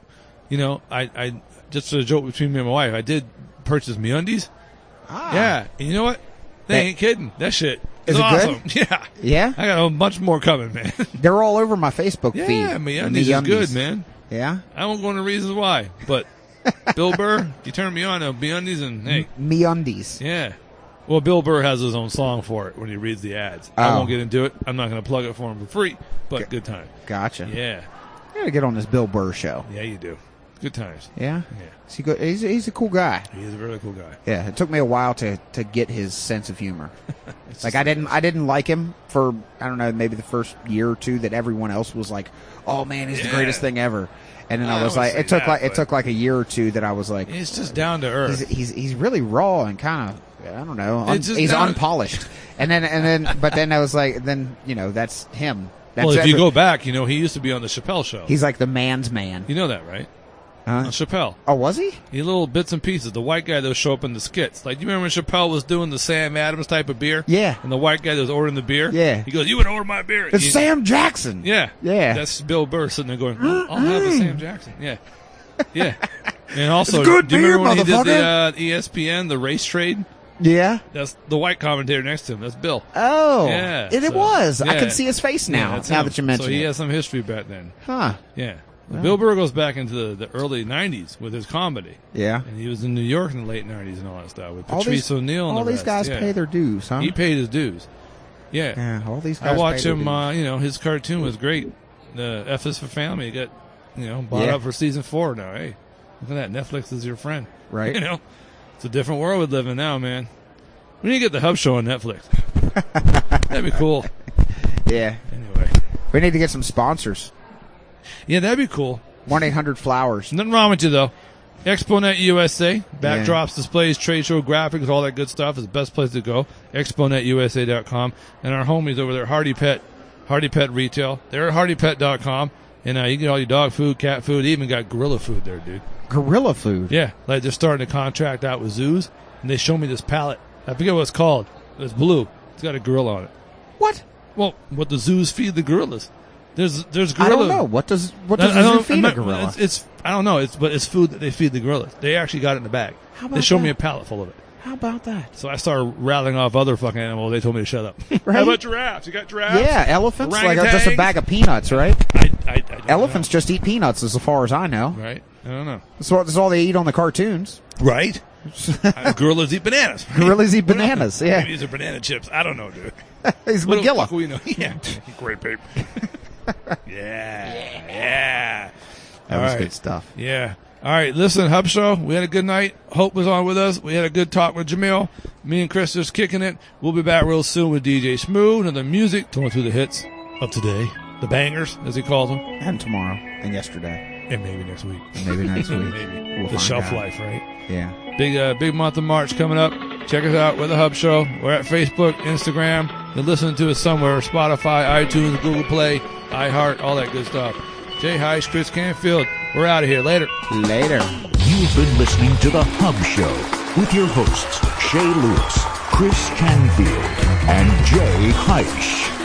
I just for a joke between me and my wife, I did purchase MeUndies. Ah. Yeah. And you know what? They That- ain't kidding. That shit Is is it awesome. good? Yeah. Yeah? I got a bunch more coming, man. They're all over my Facebook feed. Yeah, MeUndies is good, man. Yeah? I won't go into reasons why, but Bill Burr, you turn me on to MeUndies and hey, MeUndies. yeah. Well, Bill Burr has his own song for it when he reads the ads. I Oh. won't get into it. I'm not going to plug it for him for free, but good time. Gotcha. Yeah. I gotta get on this Bill Burr show. Yeah, you do. Good times. Yeah? Yeah. Is he good? He's a cool guy. He is a really cool guy. Yeah, it took me a while to get his sense of humor. Like I didn't like him for I don't know, maybe the first year or two that everyone else was like, "Oh man, he's the Yeah. greatest thing ever." And then I I was wouldn't like, say it that, took like a year or two that I was like, It's just down to earth. he's really raw and kind of I don't know, It's just he's down- unpolished. And then but then I was like, then that's him. That's Well, if you every- go back, he used to be on the Chappelle Show. he's like the man's man. You know that, right? Huh? On Chappelle. Oh, was he? He little bits and pieces. The white guy that would show up in the skits. Like, you remember when Chappelle was doing the Sam Adams type of beer? Yeah. And the white guy that was ordering the beer? Yeah. He goes, you would order my beer. It's You- Sam Jackson. Yeah. Yeah. That's Bill Burr sitting there going, I'll have the Sam Jackson. Yeah. Yeah. And also, It's good do you remember beer, when he did the motherfucker. ESPN, the race trade? Yeah. That's the white commentator next to him. That's Bill. Oh. Yeah, It so- was. I yeah. can see his face now. that's now him. that you mention So he it. has some history back then. Huh. Yeah. Bill Burr goes back into the early 90s with his comedy. Yeah. And he was in New York in the late 90s and all that stuff with All Patrice these- O'Neal and All the these rest. guys Yeah. pay their dues, huh? He paid his dues. Yeah. Yeah, all these guys I watched pay their him, dues. his cartoon was great. The F is for Family. He got, bought Yeah. up for season 4 now. Hey, look at that. Netflix is your friend. Right. It's a different world we live in now, man. We need to get the Hub Show on Netflix. That'd be cool. Yeah. Anyway. We need to get some sponsors. Yeah, that'd be cool. 1-800-Flowers. Nothing wrong with you, though. ExpoNet USA, backdrops, displays, trade show graphics, all that good stuff is the best place to go. ExpoNetUSA.com. And our homies over there, Hardy Pet Retail. They're at HardyPet.com. And you can get all your dog food, cat food. They even got gorilla food there, dude. Gorilla food. Yeah, like they're starting to contract out with zoos. And they show me this pallet. I forget what it's called. It's blue. It's got a gorilla on it. What? Well, what the zoos feed the gorillas. There's gorilla. I don't know. What does I a zoo don't- feed a gorilla? It's I don't know. It's food that they feed the gorillas. They actually got it in the bag. How They about showed me that? a pallet full of it. How about that? So I started rattling off other fucking animals. They told me to shut up. Right? How about giraffes? You got giraffes? Yeah, elephants. Like just a Orangutans? bag of peanuts, right? I don't Elephants just eat peanuts, as far as I know. know. Right? I don't know. That's all they eat on the cartoons. Right? Gorillas eat bananas. Gorillas eat bananas, yeah. Maybe these are banana chips. I don't know, dude. He's What the Magilla. fuck we know? Yeah. Great paper. Yeah. That was good stuff. Yeah. All right, listen, Hub Show, we had a good night. Hope was on with us. We had a good talk with Jamil. Me and Chris just kicking it. We'll be back real soon with DJ Smooth and the music, going through the hits of today. The bangers, as he calls them. And tomorrow. And yesterday. And maybe next week. Maybe next week. Maybe. We'll The find shelf out. life, right? Yeah. Big month of March coming up. Check us out. We're the Hub Show. We're at Facebook, Instagram. You're listening to us somewhere. Spotify, iTunes, Google Play, iHeart, all that good stuff. Jay Heiss, Chris Canfield. We're out of here. Later. Later. You've been listening to The Hub Show with your hosts, Shay Lewis, Chris Canfield, and Jay Heiss.